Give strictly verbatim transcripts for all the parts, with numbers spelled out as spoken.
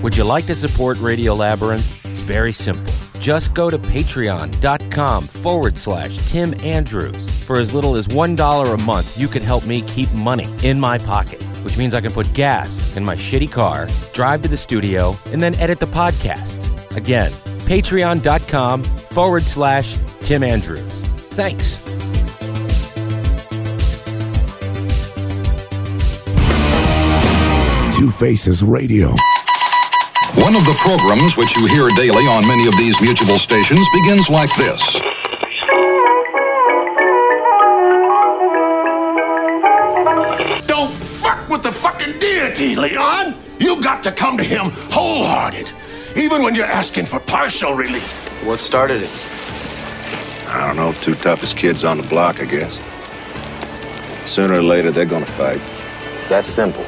Would you like to support Radio Labyrinth? It's very simple. Just go to patreon.com forward slash Tim Andrews. For as little as one dollar a month, you can help me keep money in my pocket, which means I can put gas in my shitty car, drive to the studio, and then edit the podcast. Again, patreon.com forward slash Tim Andrews. Thanks. Two Faces Radio. One of the programs which you hear daily on many of these mutual stations begins like this. Don't fuck with the fucking deity, Leon. You got to come to him wholehearted, even when you're asking for partial relief. What started it? I don't know, two toughest kids on the block, I guess. Sooner or later, they're gonna fight. That's simple.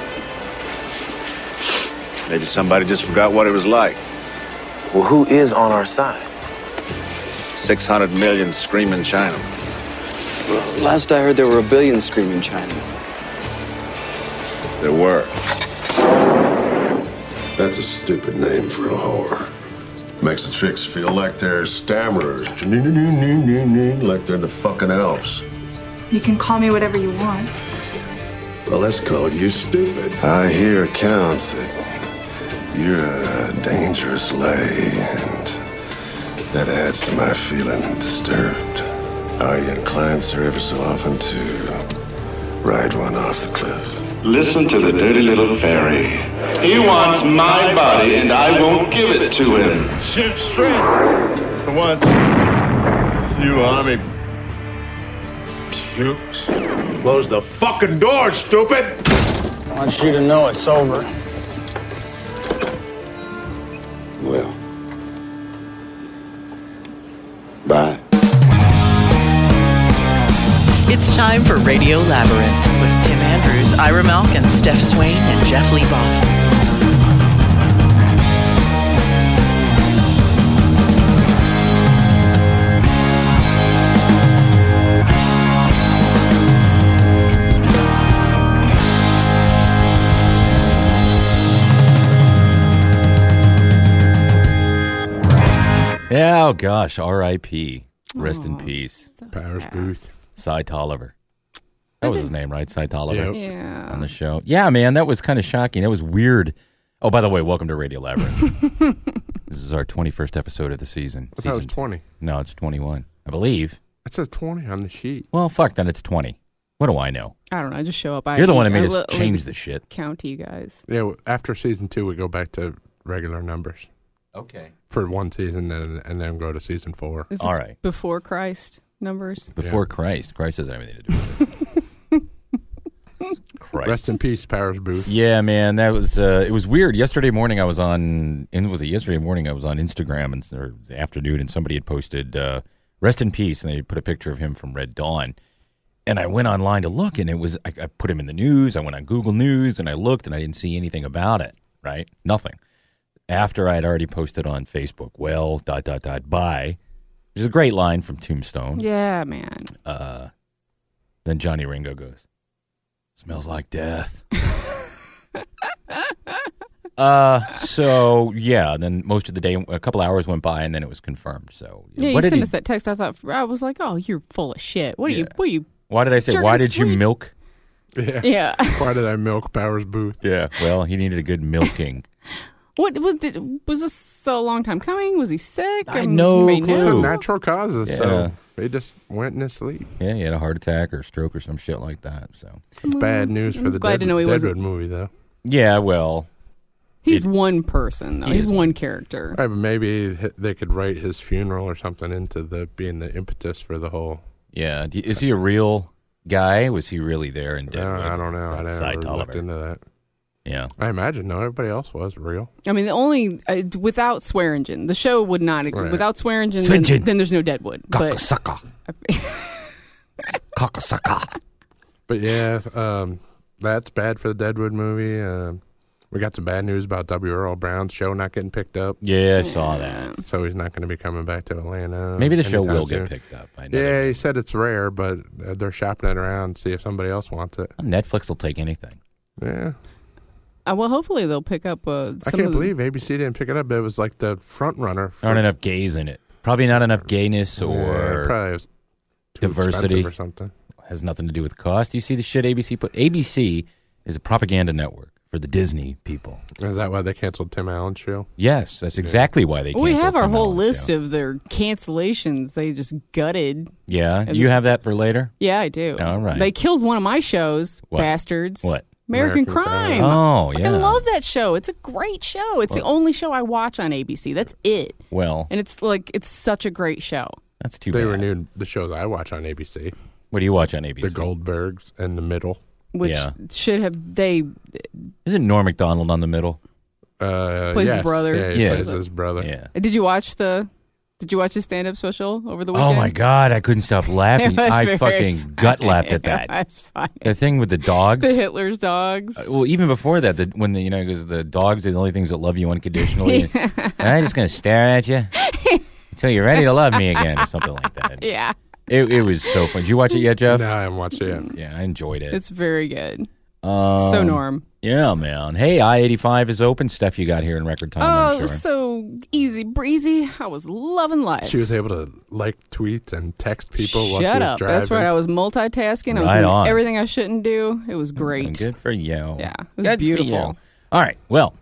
Maybe somebody just forgot what it was like. Well, who is on our side? six hundred million screaming Chinamen. Well, last I heard, there were a billion screaming Chinamen. There were. That's a stupid name for a whore. Makes the chicks feel like they're stammerers. Like they're in the fucking Alps. You can call me whatever you want. Well, let's call you stupid. I hear accounts that you're a dangerous lay, and that adds to my feeling disturbed. Are you inclined, sir, ever so often to ride one off the cliff? Listen to the dirty little fairy. He wants my body, and I won't give it to him. Shoot straight. For once, you army. Shoot. Close the fucking door, stupid! I want you to know it's over. Well, bye. It's time for Radio Labyrinth with Tim Andrews, Ira Malkin, Steph Swain, and Jeff Leboff. Yeah, oh gosh, R I P Rest Aww, in peace. So Powers sad. Booth. Cy Tolliver. That was his name, right? Cy Tolliver. Yep. Yeah. On the show. Yeah, man, that was kind of shocking. That was weird. Oh, by the way, welcome to Radio Labyrinth. This is our twenty-first episode of the season. I thought it was Season twenty. No, it's twenty-one, I believe. It says twenty on the sheet. Well, fuck, then it's twenty. What do I know? I don't know. I just show up. I, You're the one that I made us li- change li- the shit. Count to you guys. Yeah, well, after season two, we go back to regular numbers. Okay. For one season, and, and then go to season four. Is this All right. before Christ numbers? Before Yeah. Christ. Christ has everything to do with it. Christ. Rest in peace, Powers Booth. Yeah, man, that was uh, it was weird. Yesterday morning, I was on. And was it yesterday morning? I was on Instagram and or the afternoon, and somebody had posted uh, "Rest in peace," and they put a picture of him from Red Dawn. And I went online to look, and it was I, I put him in the news. I went on Google News, and I looked, and I didn't see anything about it. Right, nothing. After I had already posted on Facebook, well, dot dot dot. Bye. Which is a great line from Tombstone. Yeah, man. Uh, then Johnny Ringo goes, "Smells like death." uh, so yeah. Then most of the day, a couple hours went by, and then it was confirmed. So Yeah, you what did sent he- us that text. I thought I was like, "Oh, you're full of shit. What are you? What are you?" Why did I say? jerking Why us did you sweet?" milk? Yeah. Yeah. Why did I milk Powers Booth? Yeah. Well, he needed a good milking. What was did, was this a long time coming? Was he sick? I Um, know, you may clue. It's know. a natural causes, Yeah. so they just went in his sleep. Yeah, he had a heart attack or stroke or some shit like that. So It's bad news for I'm the glad Dead, to know he Deadwood wasn't- movie, though. yeah, well, He's It- one person though. he He's is one character. Right, but maybe h- they could write his funeral or something into the being the impetus for the whole. yeah. Do- Is he a real guy? Was he really there in I Deadwood? don't, I don't know. I That's never Cy looked Tolliver. into that. Yeah. I imagine no. Everybody else was real. I mean, the only uh, without Swearingen, the show would not Right. without Swearingen. Then, Swearingen. then there's no Deadwood. But Cockasucker. Cockasucker. But yeah, um, that's bad for the Deadwood movie. Um, we got some bad news about W. Earl Brown's show not getting picked up. Yeah, I saw that. So he's not going to be coming back to Atlanta. Maybe the show anytime will soon. get picked up. I know Yeah, they he said it's rare, but uh, they're shopping it around to see if somebody else wants it. will. Netflix will take anything. Yeah. Uh, well, hopefully they'll pick up. Uh, some I can't of the- believe A B C didn't pick it up. It was like the front runner. For, Aren't enough gays in it. Probably not enough gayness or yeah, probably was too diversity expensive or something. Has nothing to do with cost. You see the shit A B C put. A B C is a propaganda network for the Disney people. Is that why they canceled Tim Allen's show? Yes, that's exactly why they. Well, we canceled have our Tim whole Allen's list show. of their cancellations. They just gutted. Yeah, And you the- have that for later. Yeah, I do. All right. They killed one of my shows, What? bastards. What? American, American Crime. Crime. Oh, I yeah. love that show. It's a great show. It's the only show I watch on A B C. That's it. Well, And it's like it's such a great show. that's too They bad. renewed the shows I watch on A B C. What do you watch on A B C? The Goldbergs and The Middle. Which Yeah. should have they Isn't Norm Macdonald on the middle? Uh, Plays the yes. brother. Yeah, he Yeah. plays his brother. Yeah. did you watch the did you watch his stand up special over the weekend? Oh my God, I couldn't stop laughing. It was I very fucking gut laughed at that. That's fine. The thing with the dogs. The Hitler's dogs. Uh, well, even before that, the, when the you know, because the dogs are the only things that love you unconditionally. And I'm just gonna stare at you until you're ready to love me again, or something like that. Yeah. It, it was so fun. Did you watch it yet, Jeff? No, I haven't watched it yet. Yeah, I enjoyed it. It's very good. Um, So Norm. Yeah, man. Hey, I eighty-five is open. Stuff you got here in record time, Oh, I'm it sure. was so easy breezy. I was loving life. She was able to like tweets and text people while she Shut was up. driving. That's right. I was multitasking. I was Right doing on. everything I shouldn't do. It was great. Good for you. Yeah, it was Good for beautiful. you. All right. Well,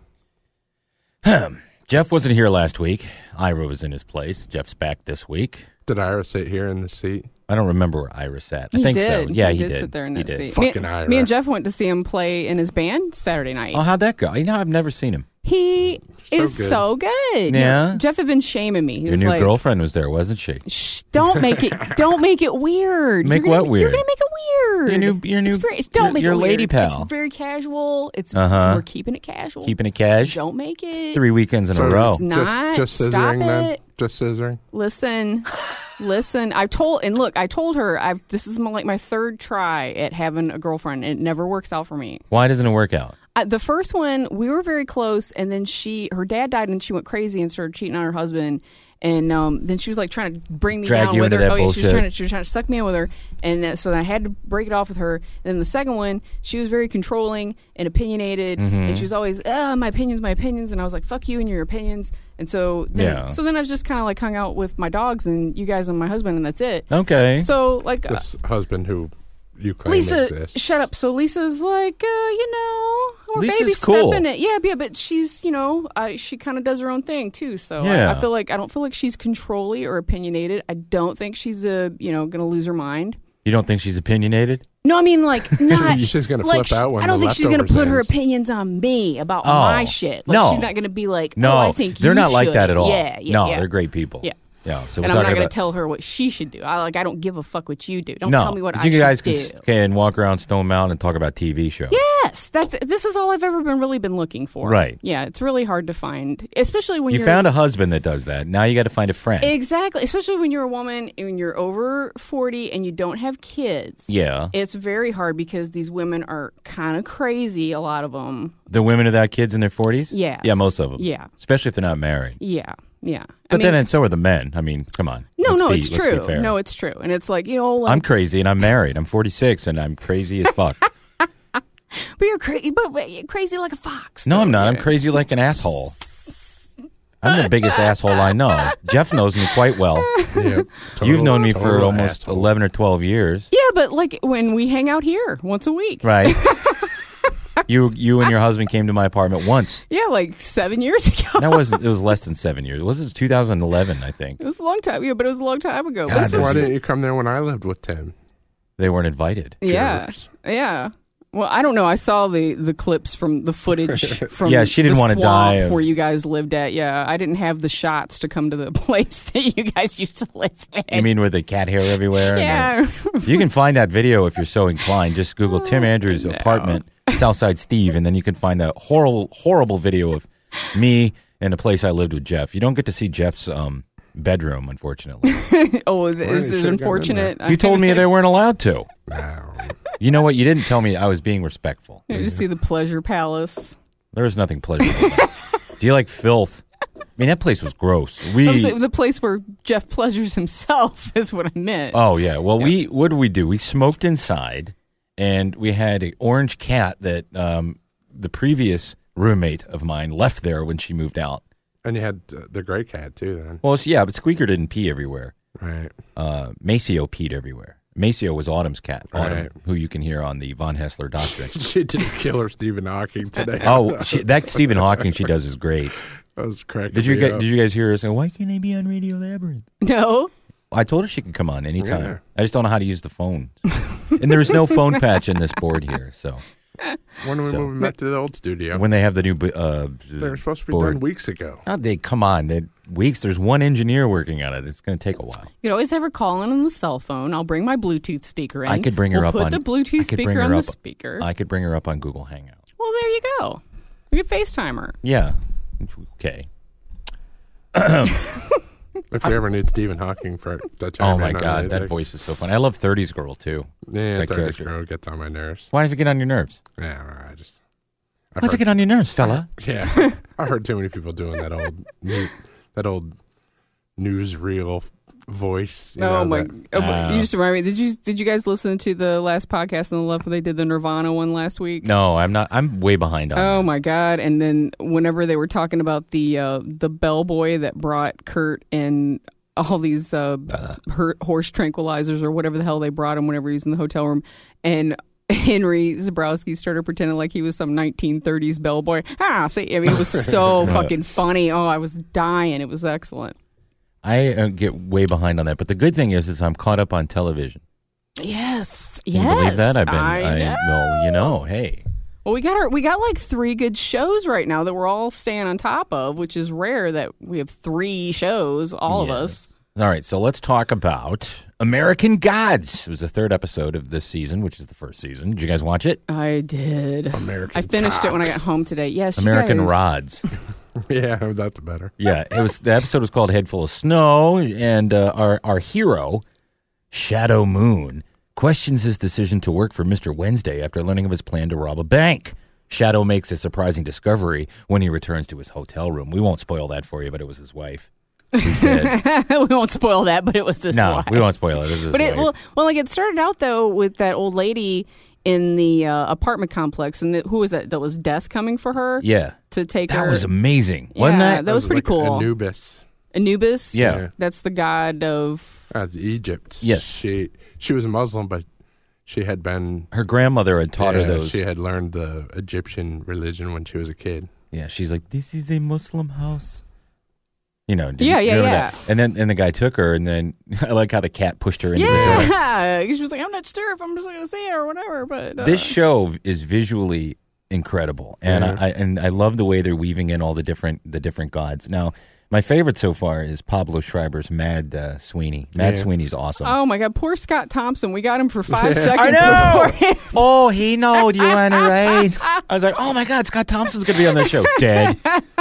Jeff wasn't here last week. Ira was in his place. Jeff's back this week. Did Ira sit here in the seat? I don't remember where Ira sat. I He think did. so. Yeah, he, he, did, sit there in he that did. seat. Fucking me, Ira. me and Jeff went to see him play in his band Saturday night. Oh, how'd that go? You know, I've never seen him. He So is good. so good. Yeah? Jeff had been shaming me. He Your was new like, girlfriend was there, wasn't she? Shh, don't make it. Don't make it weird. Make You're gonna, what weird? You're gonna make it weird. Your new, your new, It's very, it's- don't your, make your it lady weird. pal. It's very casual. It's Uh-huh. we're keeping it casual. Keeping it cash. Don't make it. Three weekends in So a row. It's not. Just, just Stop scissoring then? it. Just scissoring? Listen, listen. I told and look. I told her. I've this is my, like my third try at having a girlfriend. It never works out for me. Why doesn't it work out? Uh, the first one, we were very close, and then she, her dad died, and she went crazy and started cheating on her husband. And um, then she was like trying to bring me Drag down you with into her. that Oh yeah, she was bullshit. trying to she was trying to suck me in with her, and uh, so I had to break it off with her. And then the second one, she was very controlling and opinionated, Mm-hmm. and she was always, "Ah, my opinions, my opinions," and I was like, "Fuck you and your opinions." And so, then, Yeah. so then I was just kind of like hung out with my dogs and you guys and my husband, and that's it. Okay. So like, uh, This husband who you claim Lisa, exists. shut up. So Lisa's like, uh, you know, we're Lisa's baby cool. stepping it. Yeah, yeah, but she's, you know, uh, she kind of does her own thing too. So Yeah. I, I feel like I don't feel like she's controlly or opinionated. I don't think she's a, you know, gonna lose her mind. You don't think she's opinionated? No, I mean like not. She's gonna like, flip out when I don't the think she's gonna leftovers put her ends. opinions on me about Oh, my shit. Like no. she's not gonna be like, No, oh, I think they're you not like should. that at all. Yeah, yeah, no, yeah. they're great people. Yeah. Yeah. So And we're I'm not talking gonna about, tell her what she should do. I like I don't give a fuck what you do. Don't no, tell me what but I you guys should can, do. s- can walk around Stone Mountain and talk about T V shows. Yes, that's this is all I've ever been really been looking for. Right. Yeah, it's really hard to find, especially when You are found a husband that does that. Now you got to find a friend. exactly, especially when you're a woman and you're over forty and you don't have kids. Yeah. It's very hard because these women are kind of crazy. A lot of them. The women without kids in their forties? Yes. Yeah, most of them. Yeah. Especially if they're not married. Yeah, yeah. But I mean, then, and so are the men. I mean, come on. no, Let's no, be- it's let's be true. fair. No, it's true, and it's like you know, like, I'm crazy and I'm married. I'm forty-six and I'm crazy as fuck. but you're crazy, but, but you're crazy like a fox. No, I'm not. I'm You're- crazy like an asshole. I'm the biggest asshole I know. Jeff knows me quite well. Yeah, You've known me for total almost asshole. eleven or twelve years. Yeah, but like when we hang out here once a week. Right. you you and your husband came to my apartment once. Yeah, like seven years ago. That was it was less than seven years. It was two thousand eleven, I think. It was a long time, yeah, but it was a long time ago. God, But this there's- Why was- didn't you come there when I lived with Tim? They weren't invited. yeah, jerks? yeah. Well, I don't know. I saw the, the clips from the footage from Yeah, she didn't the wanna swamp die of- where you guys lived at. Yeah, I didn't have the shots to come to the place that you guys used to live in. You mean with the cat hair everywhere? and Yeah. the- you can find that video if you're so inclined. Just Google Tim Andrews' No. apartment, Southside Steve, and then you can find that horrible, horrible video of me and the place I lived with Jeff. You don't get to see Jeff's um, bedroom, unfortunately. Oh, you is should've it gotten in unfortunate? You told me they weren't allowed to. No. You know what? You didn't tell me I was being respectful. You just see the pleasure palace. There was nothing pleasurable. about it. Do you like filth? I mean, that place was gross. We. I was saying the place where Jeff pleasures himself is what I meant. Oh yeah. Well, we what did we do? We smoked inside, and we had an orange cat that um, the previous roommate of mine left there when she moved out. And you had uh, the gray cat, too, then. Well, she, yeah, but Squeaker didn't pee everywhere. Right. Uh, Maceo peed everywhere. Maceo was Autumn's cat, Autumn, Right. who you can hear on the Von Hessler Doctrine. She didn't kill her Stephen Hawking today. Oh, she, that Stephen Hawking she does is great. That was cracking Did you me get? up. Did you guys hear her say, "Why can't I be on Radio Labyrinth"? No. I told her she could come on anytime. Yeah. I just don't know how to use the phone, and there's no phone patch in this board here. So When are we So- moving back to the old studio? when they have the new uh, They were supposed to be board, done weeks ago. Oh, they come on. They, weeks. There's one engineer working on it. It's going to take a while. You could always have her call in on the cell phone. I'll bring my Bluetooth speaker in. I could bring her we'll up put on the Bluetooth I could bring speaker her on the up- speaker. I could bring her up on Google Hangout. Well, there you go. We could FaceTime her. Yeah. Okay. If we ever need Stephen Hawking for the time. Oh my God, that voice is so funny. I love thirties Girl too. Yeah, that thirties character. Girl gets on my nerves. Why does it get on your nerves? Yeah, I just. Why does it get on your nerves, fella? Yeah, I heard too many people doing that old, new, that old newsreel voice. You Oh know, my! that- Oh, my- Uh, you just remind me. Did you did you guys listen to the last podcast on the left where they did the Nirvana one last week? No, I'm not. I'm way behind on Oh that. my God! And then whenever they were talking about the uh, the bellboy that brought Kurt and all these uh, her- horse tranquilizers or whatever the hell they brought him whenever he was in the hotel room, and Henry Zabrowski started pretending like he was some nineteen thirties bellboy. Ah, see, I mean, it was so fucking funny. Oh, I was dying. It was excellent. I uh, get way behind on that. But the good thing is, is I'm caught up on television. Yes, Can yes. you believe that? I've been. I know. Well, you know, hey. Well, we got our we got like three good shows right now that we're all staying on top of, which is rare that we have three shows, all of Yes. us. All right, so let's talk about American Gods. It was the third episode of this season, which is the first season. Did you guys watch it? I did. American. I finished it when I got Cocks. home today. Yes, you American guys- Rods. Yeah, that's better. Yeah, it was. The episode was called "Head Full of Snow," and uh, our our hero, Shadow Moon, questions his decision to work for Mister Wednesday after learning of his plan to rob a bank. Shadow makes a surprising discovery when he returns to his hotel room. We won't spoil that for you, but it was his wife. Who's dead. we won't spoil that, but it was this no, wife. we won't spoil it. It was his But it wife. well, well, like it started out though with that old lady in the uh, apartment complex, and the, who was that? That was Death coming for her. Yeah, to take that her. was amazing, Yeah, wasn't that? that was pretty like cool. Anubis. Anubis. Yeah. that's the god of. That's Egypt. Yes. She she was Muslim, but she had been. Her grandmother had taught yeah, her those. She had learned the Egyptian religion when she was a kid. Yeah, she's like, "This is a Muslim house." You know, did Yeah, you yeah, remember yeah. that? And then and the guy took her, and then I like how the cat pushed her into the door. Yeah, she was like, "I'm not sure if I'm just going to say it or whatever." But uh, This show is visually incredible, and Yeah. I and I love the way they're weaving in all the different the different gods. Now, my favorite so far is Pablo Schreiber's Mad uh, Sweeney. Mad Yeah. Sweeney's awesome. oh my God, poor Scott Thompson. We got him for five Yeah. seconds I know! before. Oh, he knowed you want to ride. I was like, oh my God, Scott Thompson's going to be on the show. Dead.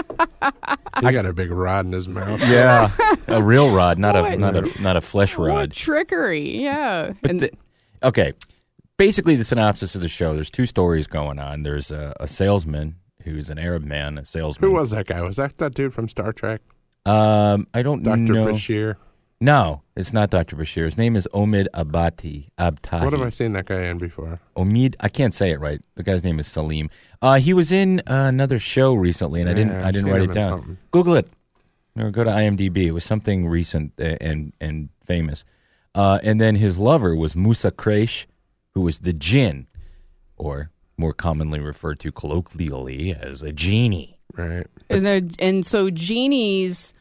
He got a big rod in his mouth. Yeah, a real rod, not a What? not a not a flesh What rod. trickery! Yeah, But and the, okay, basically the synopsis of the show. There's two stories going on. There's a, a salesman who's an Arab man, a salesman. Who was that guy? Was that that dude from Star Trek? Um, I don't Doctor know. Bashir. No, it's not Doctor Bashir. His name is Omid Abati. Abtahi. What have I seen that guy in before? Omid. I can't say it right. The guy's name is Salim. Uh, he was in uh, another show recently, and I didn't. Yeah, I I've didn't seen write him it in down. something. Google it, or go to IMDb. It was something recent uh, and and famous. Uh, and then his lover was Musa Kreish, who was the Jinn, or more commonly referred to colloquially as a genie. Right. and, the- and so genies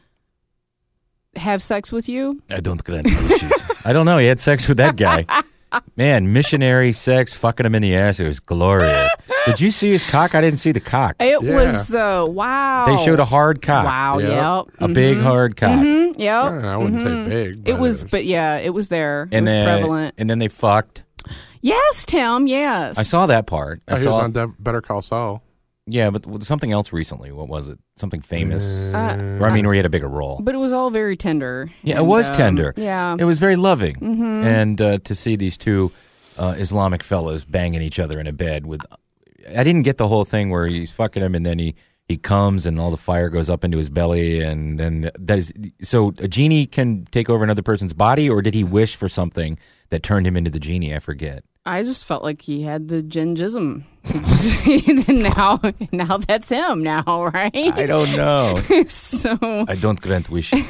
have sex with you. I don't grant wishes. I don't know. He had sex with that guy. Man, missionary sex, fucking him in the ass. It was glorious. Did you see his cock? I didn't see the cock. It Yeah. was uh, wow. They showed a hard cock. Wow. Yeah. Yep. A big hard cock. Mm-hmm, yep. I wouldn't say big. But It was, but yeah, it was there. It And was then, prevalent. and then they fucked. Yes, Tim. Yes. I saw that part. I Oh, he saw. was on De- Better Call Saul. yeah, but with something else recently. What was it? Something famous. Uh, or I mean, where he had a bigger role. but it was all very tender. Yeah, it And, was um, tender. Yeah. It was very loving. Mhm. And uh, to see these two uh, Islamic fellas banging each other in a bed with. I didn't get the whole thing where he's fucking him and then he, he comes and all the fire goes up into his belly and then that is so a genie can take over another person's body, or did he wish for something that turned him into the genie? I forget. I just felt like he had the gingism. now, now that's him now, right? I don't know. so I don't grant wishes.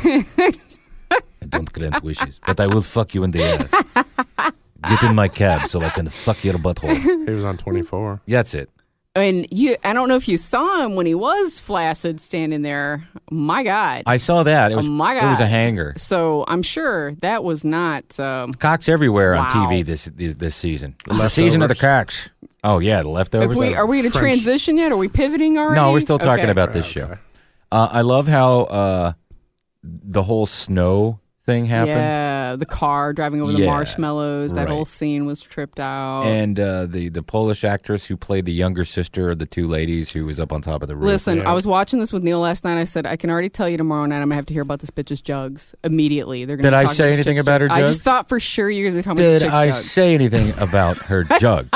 I don't grant wishes, but I will fuck you in the ass. Get in my cab so I can fuck your butthole. He was on twenty-four. That's it. I mean, you. I don't know if you saw him when he was flaccid standing there. My God. I saw that. It was, oh my God. It was a hanger. So I'm sure that was not... Um, cocks everywhere wow. on T V this this, this season. The season of the cocks. Oh, yeah, the leftovers. If we, are we going to transition yet? Are we pivoting already? No, we're still talking okay. about this okay. show. Uh, I love how uh, the whole snow thing happened. Yeah, the car driving over the yeah, marshmallows. That right. whole scene was tripped out. And uh, the, the Polish actress who played the younger sister of the two ladies who was up on top of the roof. Listen, yeah. I was watching this with Neil last night. I said, I can already tell you tomorrow night I'm going to have to hear about this bitch's jugs immediately. They're gonna Did be I talking say about anything this about her jugs. I jugs? just thought for sure you were going to be talking about Did this chick's I jugs. say anything about her jugs?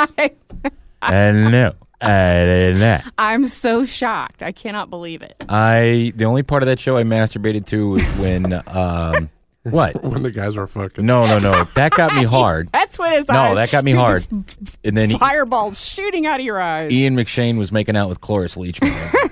And no, I did not. I'm so shocked. I cannot believe it. I the only part of that show I masturbated to was when um what when the guys were fucking. No, no, no. That got me hard. That's what his no, eyes. that got me hard. And then fireballs shooting out of your eyes. Ian McShane was making out with Cloris Leachman.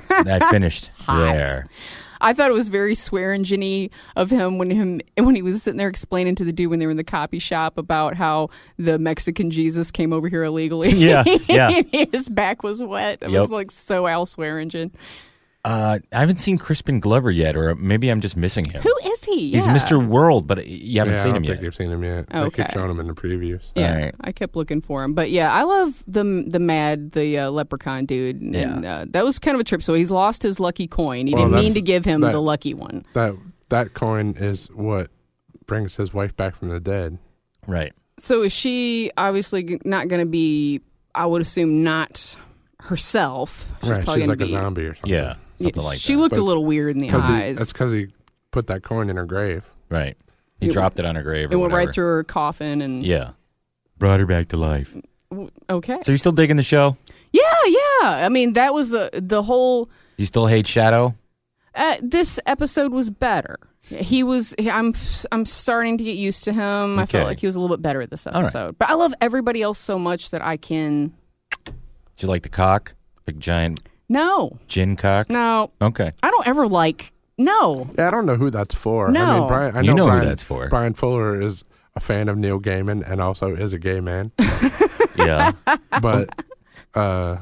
I finished Hot. there. I thought it was very swearing-ginny of him when him when he was sitting there explaining to the dude when they were in the copy shop about how the Mexican Jesus came over here illegally. Yeah, yeah. His back was wet. It Yep. was like so Al Swearingen. Uh, I haven't seen Crispin Glover yet, or maybe I'm just missing him. Who is he? He's Yeah. Mister World, but you haven't yeah, seen I don't him think yet. you've seen him yet. Okay. They keep showing him in the previews. Yeah, Right. I kept looking for him, but yeah, I love the the Mad, the uh, leprechaun dude. And, Yeah. uh, that was kind of a trip. So he's lost his lucky coin. He Well, didn't mean that's- to give him that- the lucky one. That that coin is what brings his wife back from the dead. Right. So is she obviously g- not going to be? I would assume not herself. She's right, probably she's gonna like a be, zombie or something. Yeah, something Yeah, like she that. looked But a little weird in the Cause he- eyes. that's because he put that coin in her grave. Right. He It- dropped it on her grave. It or went whatever. right through her coffin, and Yeah. Brought her back to life. w- okay. So you still digging the show? Yeah, yeah. I mean, that was uh, the whole. You still hate Shadow? Uh, this episode was better. He was. he- I'm. I'm starting to get used to him. I felt Okay. like he was a little bit better this All right. episode. But I love everybody else so much that I can. Did you like the cock? Big giant No, gin cock? no. Okay. I don't ever like. No. Yeah, I don't know who that's for. I No. mean, Brian, I You know, know who Brian, that's for. Brian Fuller is a fan of Neil Gaiman and also is a gay man. Yeah. But uh,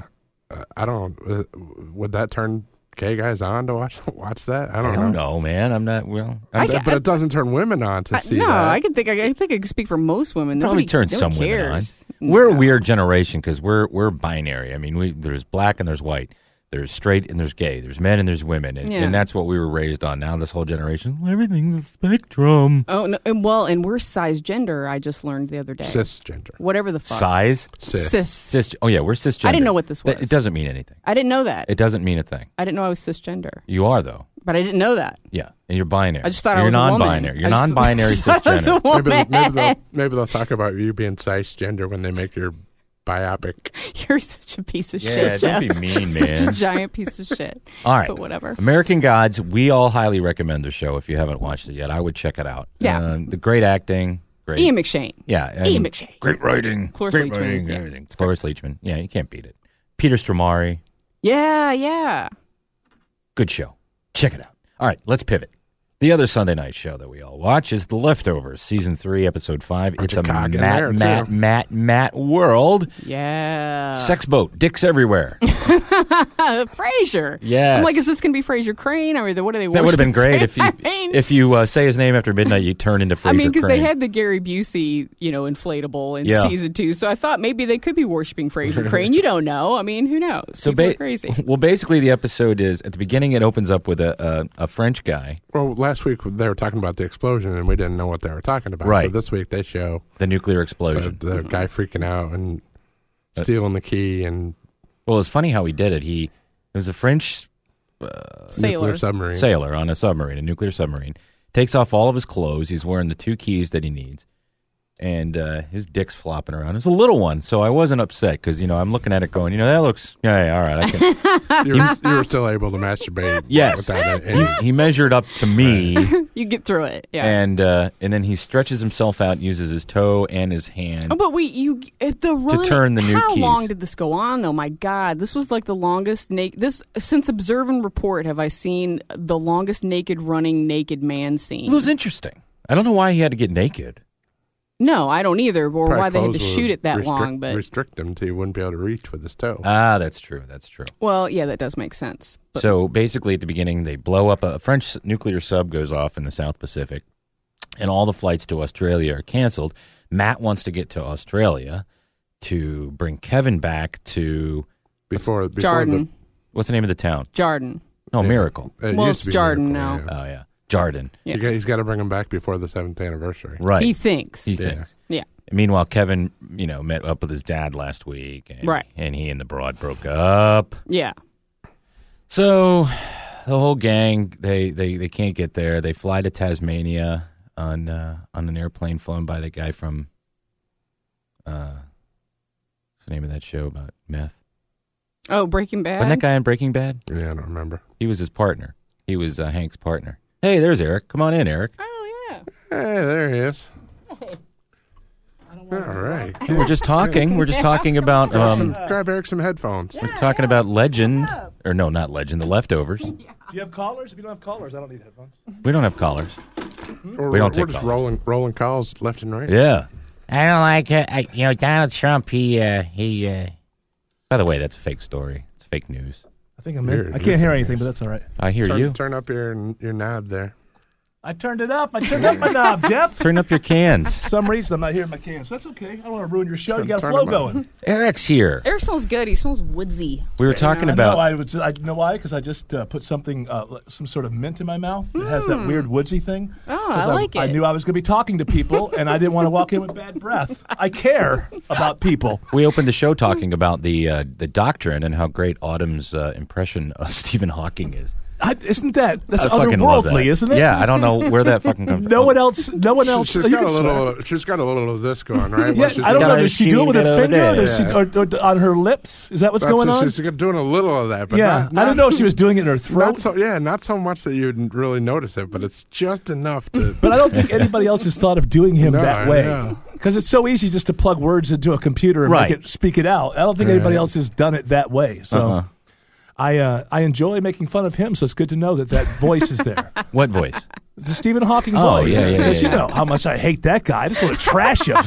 I don't. Uh, would that turn gay guys on to watch watch that? I I don't, don't know. know, man. I'm not, well, I I'm, ca- but it doesn't turn women on to I, see no, that. I can think. I, I think I can speak for most women. probably Nobody, turns nobody some women on. cares. We're a No. weird generation because we're we're binary. I mean, we there's black and there's white. There's straight and there's gay. There's men and there's women. And, Yeah. and that's what we were raised on. Now this whole generation, everything's a spectrum. Oh no! And well, and we're size gender. I just learned the other day. Cisgender. Whatever the fuck. Size? Cis. Cis. Cis. Oh, yeah, we're cisgender. I didn't know what this That- was. It doesn't mean anything. I didn't know that. It doesn't mean a thing. I didn't know I was cisgender, You are, though. but I didn't know that. Yeah. And you're binary. I just thought I you're was a woman. non-binary. You're I just- non-binary I was a cisgender. woman. Maybe, maybe they'll maybe they'll talk about you being cisgender when they make your biopic. You're such a piece of Yeah, shit. don't Jeff. be mean, Such a man. giant piece of shit. All right. But whatever. American Gods, we all highly recommend the show. If you haven't watched it yet, I would check it out. Yeah. Uh, the great acting. Great. Ian McShane. Yeah. and Ian McShane. Great writing. Cloris great Leachman, writing. yeah. Everything. Cloris Leachman. Yeah, you can't beat it. Peter Stormare. Yeah, yeah. Good show. Check it out. All right, let's pivot. The other Sunday night show that we all watch is The Leftovers, season three, episode five. Bunch It's a of cock Matt, in there, Matt, too. Matt, Matt world. Yeah. Sex boat, dicks everywhere. Frasier. Yes. I'm like, is this going to be Frasier Crane? Or what are they That would have been great if you I mean, if you uh, say his name after midnight, you turn into Fraser I mean, because they Crane. had the Gary Busey, you know, inflatable in Yeah. season two. So I thought maybe they could be worshiping Frasier Crane. You don't know. I mean, who knows? So People ba- are crazy. Well, basically, the episode is at the beginning. It opens up with a a, a French guy, Well, last week they were talking about the explosion and we didn't know what they were talking about. Right. So this week they show the nuclear the, explosion. the guy freaking out and Uh, stealing the key and Well, it's funny how he did it. He it was a French uh, Sailor. nuclear submarine. sailor on a submarine, a nuclear submarine. Takes off all of his clothes. He's wearing the two keys that he needs. and uh, his dick's flopping around. It's a little one, so I wasn't upset because, you know, I'm looking at it going, you know, that looks, yeah, yeah all right. I can. you, were, you were still able to masturbate. Yes. Without it. He, he measured up to me. You get through it, yeah. And uh, and then he stretches himself out and uses his toe and his hand. Oh, but wait, you if the run, to turn the new how keys. long did this go on, though? My God, this was like the longest naked. This since Observe and Report have I seen the longest naked running naked man scene. It was interesting. I don't know why he had to get naked. No, I don't either, or Probably why they had to clothes shoot would it that restrict, long. But restrict him till he wouldn't be able to reach with his toe. Ah, that's true. That's true. Well, yeah, that does make sense. But. So basically, at the beginning, they blow up a, a French nuclear sub goes off in the South Pacific, and all the flights to Australia are canceled. Matt wants to get to Australia to bring Kevin back to before, before Jordan. The, what's the name of the town? Jordan. No, yeah. Miracle. It well, used it's to be Jordan Miracle, now. Yeah. Oh yeah, Jordan. Yeah. Got, he's got to bring him back before the seventh anniversary. Right. He thinks. He yeah. thinks. Yeah. Meanwhile, Kevin, you know, met up with his dad last week, and, right? And he and the broad broke up. Yeah. So the whole gang, they, they, they can't get there. They fly to Tasmania on uh, on an airplane flown by the guy from uh, what's the name of that show about meth? Oh, Breaking Bad. Wasn't that guy in Breaking Bad? Yeah, I don't remember. He was his partner. He was uh, Hank's partner. Hey, there's Eric. Come on in, Eric. Oh yeah. Hey, there he is. All right. We're just talking. We're just talking about. Grab, Um, some, grab Eric some headphones. we're talking about Legend, or no, not Legend. The Leftovers. Do you have callers? If you don't have callers, I don't need headphones. We don't have callers. Or We don't we're take just calls. rolling rolling calls left and right. Yeah. I don't like it. I, you know, Donald Trump, he, uh, he, uh... By the way, that's a fake story. It's fake news. I think I'm in. I can't hear anything, but that's all right. I hear turn, you. Turn up your your knob there. I turned it up. I turned up my knob, Jeff. Turn up your cans. For some reason, I'm not hearing my cans. So that's okay. I don't want to ruin your show. Turn- you got a turn flow them up. going. Eric's here. Eric smells good. He smells woodsy. We were talking I about. know, I, was, I know why? Because I just uh, put something, uh, some sort of mint in my mouth. It has that weird woodsy thing. Oh, 'Cause I like I it. knew I was going to be talking to people, and I didn't want to walk in with bad breath. I care about people. We opened the show talking about the uh, the doctrine and how great Autumn's uh, impression of Stephen Hawking is. I, isn't that that's I fucking love that. otherworldly, isn't it? Yeah, I don't know where that fucking comes from. No one else. No one else. She's you got can a little. swear. She's got a little of this going, right? Yeah, Where she's I don't doing- know. Does she do it with her over finger, there. or, does she, or, or on her lips? Is that what's That's going what on? She's doing a little of that, but yeah, not, I not, don't know if she was doing it in her throat. Not so, yeah, not so much that you'd really notice it, but it's just enough to. But I don't think anybody else has thought of doing him No, that I way. know. Because it's so easy just to plug words into a computer and Right. make it speak it out. I don't think Right. anybody else has done it that way. So Uh-huh. I uh, I enjoy making fun of him. So it's good to know that that voice is there. What voice? The Stephen Hawking Oh, voice. yeah, yeah, Because yeah, you yeah. know how much I hate that guy. I just want to trash him.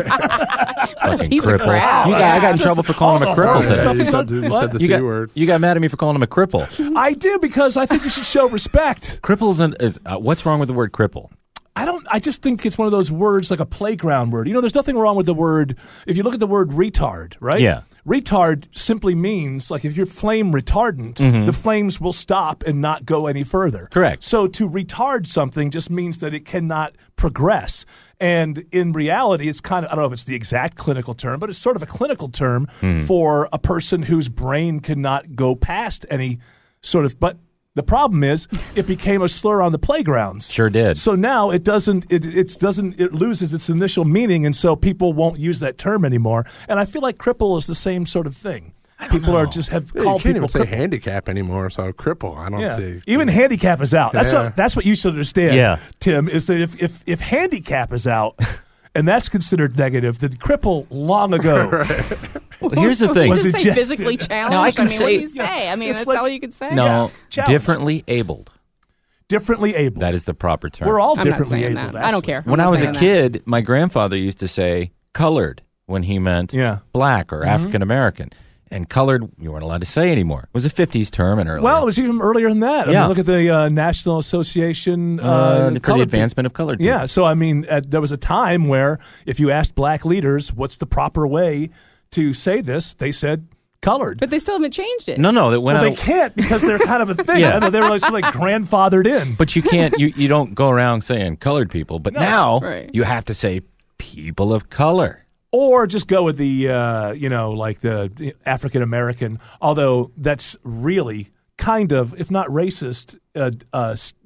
Fucking He's a cripple. crap. You got, I got in Just trouble for calling him a all the cripple horrible today. stuff you, he's said, done. you What? said the You C got, word. you got mad at me for calling him a cripple. I do because I think you should show respect. Cripple's an, is uh, what's wrong with the word cripple? I don't. I just think it's one of those words like a playground word. You know, there's nothing wrong with the word. If you look at the word retard, right? Yeah. Retard simply means like if you're flame retardant, the flames will stop and not go any further. Correct. So to retard something just means that it cannot progress. And in reality, it's kind of, I don't know if it's the exact clinical term, but it's sort of a clinical term for a person whose brain cannot go past any sort of, but the problem is it became a slur on the playgrounds. Sure did. So now it doesn't. It it's doesn't. It loses its initial meaning, and so people won't use that term anymore. And I feel like cripple is the same sort of thing. People know. are just have Yeah, you called can't people even say cripple. handicap anymore, so cripple. I don't Yeah. see. Even handicap is out. That's Yeah. what that's what you should understand. Yeah. Tim, is that if if if handicap is out. And that's considered negative. Then cripple long ago. Well, here's the thing. Was Was it say ejected. physically challenged? No, I can mean, what say- do you say? I mean, It's that's like- all you can say. No, Yeah, challenge. differently abled. Differently able. That is the proper term. We're all I'm not differently saying able. that. I don't care. When I'm I not was a saying that. kid, my grandfather used to say colored when he meant Yeah. black or African American. And colored, you weren't allowed to say anymore. It was a fifties term and earlier. Well, it was even earlier than that. I Yeah. mean, look at the uh, National Association uh, Uh, for the Colored advancement of colored people. Yeah, so I mean, uh, there was a time where if you asked black leaders what's the proper way to say this, they said colored. But they still haven't changed it. No, no, that went Well, out. they can't because they're kind of a thing. Yeah. I know, they were like, sort of like grandfathered in. But you can't. You, you don't go around saying colored people. But No, now right. you have to say people of color. Or just go with the, uh, you know, like the African American, although that's really kind of, if not racist, uh, uh,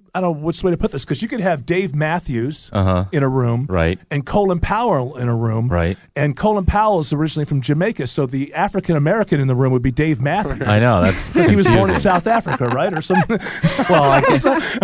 I don't know which way to put this, because you could have Dave Matthews Uh-huh. in a room, Right. and Colin Powell in a room, Right. and Colin Powell is originally from Jamaica, so the African American in the room would be Dave Matthews. I know, that's because he was born in confusing. South Africa, right, or something. Well, I guess,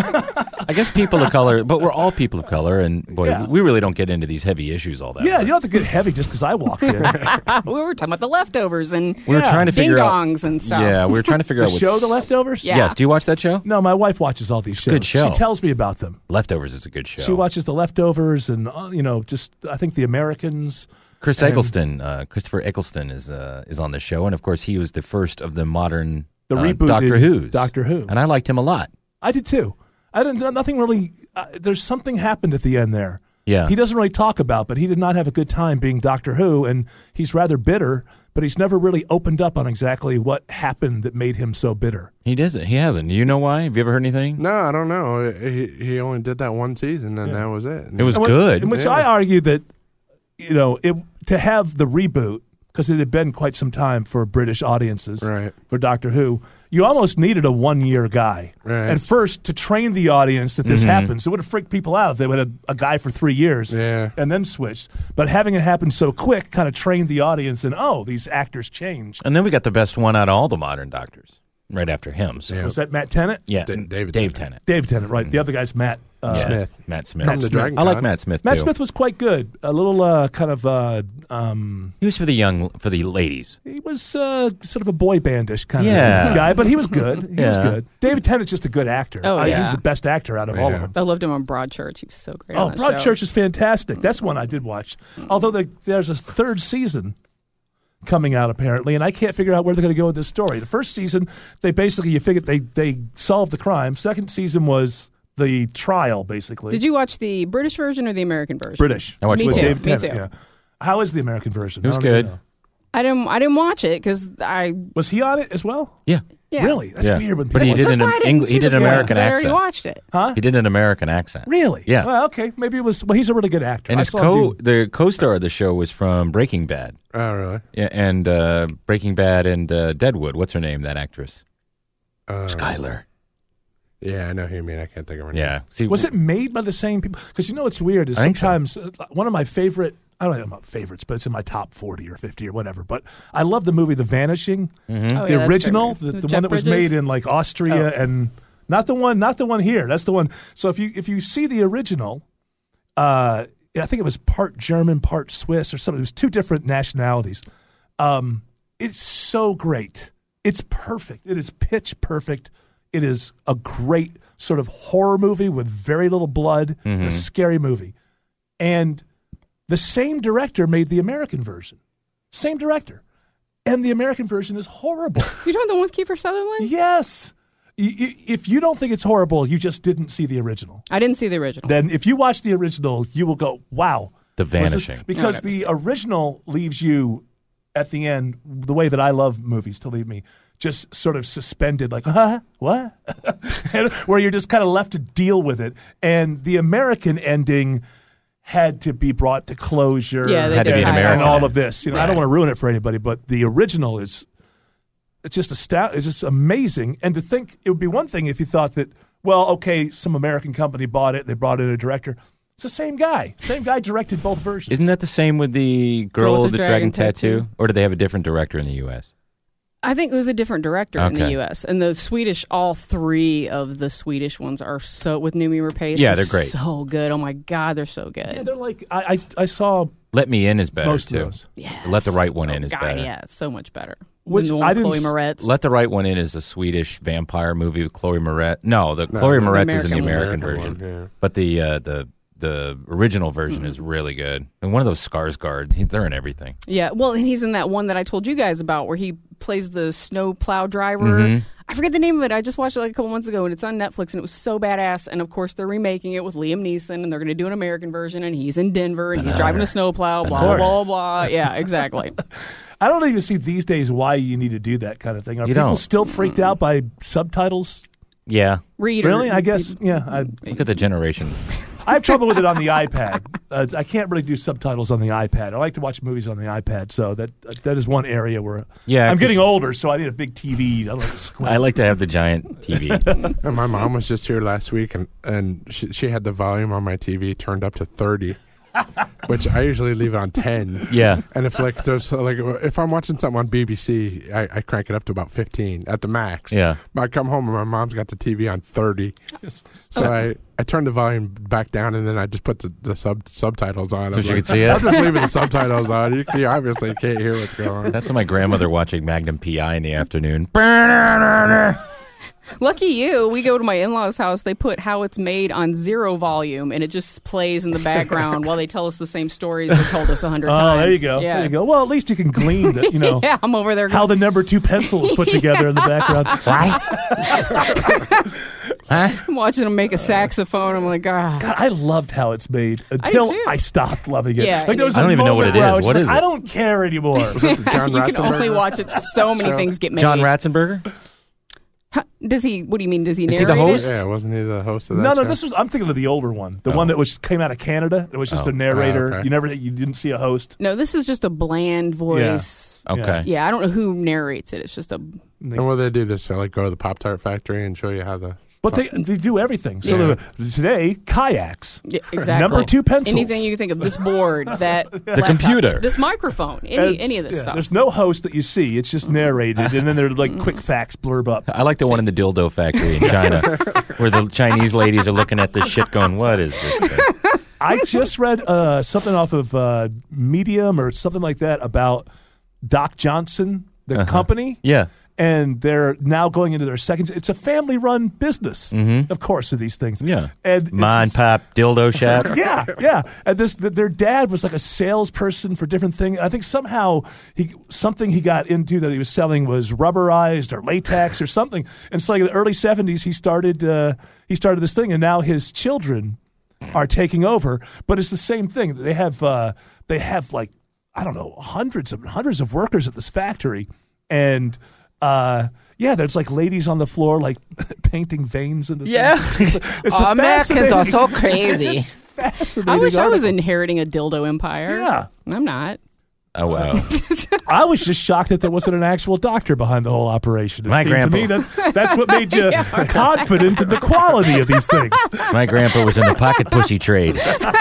I guess people of color, but we're all people of color, and boy, Yeah. we really don't get into these heavy issues all that. Yeah, you don't have to get heavy just because I walked in. we were talking about the leftovers and We were trying to figure out ding-dongs and stuff. Yeah, we were trying to figure The out what's, show, The Leftovers? Yeah. Yes. Do you watch that show? No, my wife watches all these shows. Good show. She tells me about them. Leftovers is a good show. She watches The Leftovers and, uh, you know, just, I think The Americans. Chris and Eccleston, uh, Christopher Eccleston is uh, is on the show, and of course he was the first of the modern The uh, rebooted Doctor Who's. Doctor Who. And I liked him a lot. I did too. I didn't, nothing really, uh, there's something happened at the end there. Yeah. He doesn't really talk about, but he did not have a good time being Doctor Who, and he's rather bitter, but he's never really opened up on exactly what happened that made him so bitter. He doesn't. He hasn't. You know why? Have you ever heard anything? No, I don't know. He he only did that one season, and that was it. It was And what- good. In which Yeah. I argue that, you know, it, to have the reboot, because it had been quite some time for British audiences Right. for Doctor Who, you almost needed a one-year guy. Right. At first, to train the audience that this Mhm. happens. It would have freaked people out if they would have a guy for three years Yeah. and then switched. But having it happen so quick kind of trained the audience in, oh, these actors change. And then we got the best one out of all the modern doctors right after him. So. Was that Matt Tennant? Yeah, Da- David Dave Tennant. Tennant. Dave Tennant, right. The other guy's Matt. Uh, Yeah. Smith. Matt Smith. From the Dragon I like Con. Matt Smith Matt too. Smith was quite good. A little uh, kind of, uh, um, He was for the young, for the ladies. he was uh, sort of a boy bandish kind Yeah. of guy, but he was good. He was Yeah. good. David Tennant's just a good actor. Oh, Uh, yeah. He's the best actor out of all of Yeah. them. I loved him on Broadchurch. He was so great. Oh, on that show. Broadchurch is fantastic. That's one I did watch. Although the, there's a third season coming out apparently, and I can't figure out where they're going to go with this story. The first season, they basically you figured they they solved the crime. Second season was the trial, basically. Did you watch the British version or the American version? British. I watched Me both. too. Dave Me Tennant, too. yeah. How is the American version? It was I don't even good. know. I didn't. I didn't watch it because I. Was he on it as well? Yeah. Yeah. Really? That's Yeah. weird. When But he people- did That's an why I didn't Eng- see he did the an film, American 'cause I already accent. watched it. Huh? He did an American accent. Really? Yeah. Well, okay. Maybe it was. Well, he's a really good actor. And I his saw him co do- the co-star of the show was from Breaking Bad. Oh, really? Yeah, and uh, Breaking Bad and uh, Deadwood. What's her name? That actress, Uh, Skyler. Yeah, I know who you mean. I can't think of her name. Yeah. See, Was it made by the same people? Because you know what's weird is I think so. sometimes uh, one of my favorite. I don't know about favorites, but it's in my top forty or fifty or whatever. But I love the movie The Vanishing, Mm-hmm. Oh, the yeah, that's original, great. the, With the Jeff one that was Bridges? made in like Austria Oh. and not the one, not the one here. That's the one. So if you if you see the original, uh, I think it was part German, part Swiss or something. It was two different nationalities. Um, it's so great. It's perfect. It is pitch perfect. It is a great sort of horror movie with very little blood, Mm-hmm. a scary movie. And the same director made the American version. Same director. And the American version is horrible. You talking the one with Kiefer Sutherland? Yes. Y- y- If you don't think it's horrible, you just didn't see the original. I didn't see the original. Then if you watch the original, you will go, wow. The was this- Vanishing. Because No, the original leaves you at the end, the way that I love movies to leave me, just sort of suspended, like, huh? What? Where you're just kind of left to deal with it. And the American ending had to be brought to closure. Yeah, they Had to did be an tie it American. And all up. of this. You know, I don't Right. want to ruin it for anybody, but the original is it's just astounding. It's just amazing. And to think it would be one thing if you thought that, well, okay, some American company bought it, they brought in a director. It's the same guy. Same guy directed both versions. Isn't that the same with the girl, Girl with the dragon, Dragon tattoo? Tattoo? Or do they have a different director in the U S? I think it was a different director in the Okay. U S And the Swedish, all three of the Swedish ones are so with Noomi Rapace. Yeah, they're great. So good. Oh my God, they're so good. Yeah, they're like I I, I saw Let Me In is better most too. of those. Yes. Let the Right One In Oh, is God, better. Yeah, it's so much better. Which Than the I one didn't with Chloe s- Moretz. Let the Right One In is a Swedish vampire movie with Chloe Moretz. No, the No, Chloe the Moretz is in the American American one. version, American one, yeah. but the uh, the the original version Mm-hmm. is really good. And one of those Skarsgård, he- they're in everything. Yeah, well, and he's in that one that I told you guys about where he plays the snow plow driver. Mhm. I forget the name of it. I just watched it like a couple months ago, and it's on Netflix, and it was so badass. And of course, they're remaking it with Liam Neeson, and they're going to do an American version, and he's in Denver, and he's driving a snow plow. Blah blah course. blah blah. Yeah, exactly. I don't even see these days why you need to do that kind of thing. Are You people don't. still freaked out by subtitles? Yeah, Reader, Really? I guess. Yeah. I, look at the generation. I have trouble with it on the iPad. Uh, I can't really do subtitles on the iPad. I like to watch movies on the iPad, so that uh, that is one area where Yeah, I'm getting 'cause- older, so I need a big T V. I don't like to squint. I like to have the giant T V. And my mom was just here last week, and, and she, she had the volume on my T V turned up to thirty, which I usually leave it on ten. Yeah. And if like there's like if I'm watching something on B B C, I, I crank it up to about fifteen at the max. Yeah. But I come home and my mom's got the T V on thirty, so Oh. I, I turn the volume back down, and then I just put the, the sub subtitles on. So I'm she like, could see it? I'm just leaving the subtitles on. You, you obviously can't hear what's going on. That's my grandmother watching Magnum P I in the afternoon. Lucky you, we go to my in-laws' house, they put How It's Made on zero volume, and it just plays in the background while they tell us the same stories they told us a hundred Oh, times. there you go. Yeah. There you go. Well, at least you can glean that, you know, Yeah, I'm over there how the number two pencil is put together in the background. I'm watching them make a saxophone. I'm like, ah. God, I loved How It's Made until too. I, stopped loving it. Yeah, like there was I don't a even know what moment it where I is. was What like, is I it? don't care anymore. Was that the John you can only Ratzenberger? watch it. So many So- things get made. John Ratzenberger? Huh, Does he? What do you mean? Does he Is he narrate the host? it? Yeah, wasn't he the host of that No, no, show? this was. I'm thinking of the older one, the Oh. one that was came out of Canada. It was just Oh. a narrator. Oh, okay. You never, you didn't see a host. No, this is just a bland voice. Okay. Yeah, I don't know who narrates it. It's just a. And what do they do? This like go to the Pop Tart factory and show you how the. But they they do everything. So Yeah. the, today, kayaks. Yeah, exactly. Number two pencils. Anything you can think of. This board, that laptop, computer. this microphone, any And, any of this yeah, stuff. There's no host that you see. It's just narrated, and then they're like quick facts blurb up. I like the one in the dildo factory in China where the Chinese ladies are looking at this shit going, what is this thing? I just read uh, something off of uh, Medium or something like that about Doc Johnson, the Uh-huh. company. Yeah. And they're now going into their second. It's a family-run business, Mhm. of course, with these things. Yeah. and Ma and it's- Pop dildo shop. Yeah, yeah. And this, th- their dad was like a salesperson for different things. I think somehow he something he got into that he was selling was rubberized or latex or something. And so, like in the early seventies, he started uh, he started this thing, and now his children are taking over. But it's the same thing. They have uh, they have like I don't know hundreds of hundreds of workers at this factory, and. Uh, yeah, there's like ladies on the floor, like painting veins into Yeah. things. It's, it's a Americans are so fascinating- crazy. It's fascinating. I wish I was article. inheriting a dildo empire. Yeah. I'm not. Oh, wow. I was just shocked that there wasn't an actual doctor behind the whole operation. It My seemed to me grandpa- that that's what made you Yeah. confident in the quality of these things. My grandpa was in the pocket pussy trade.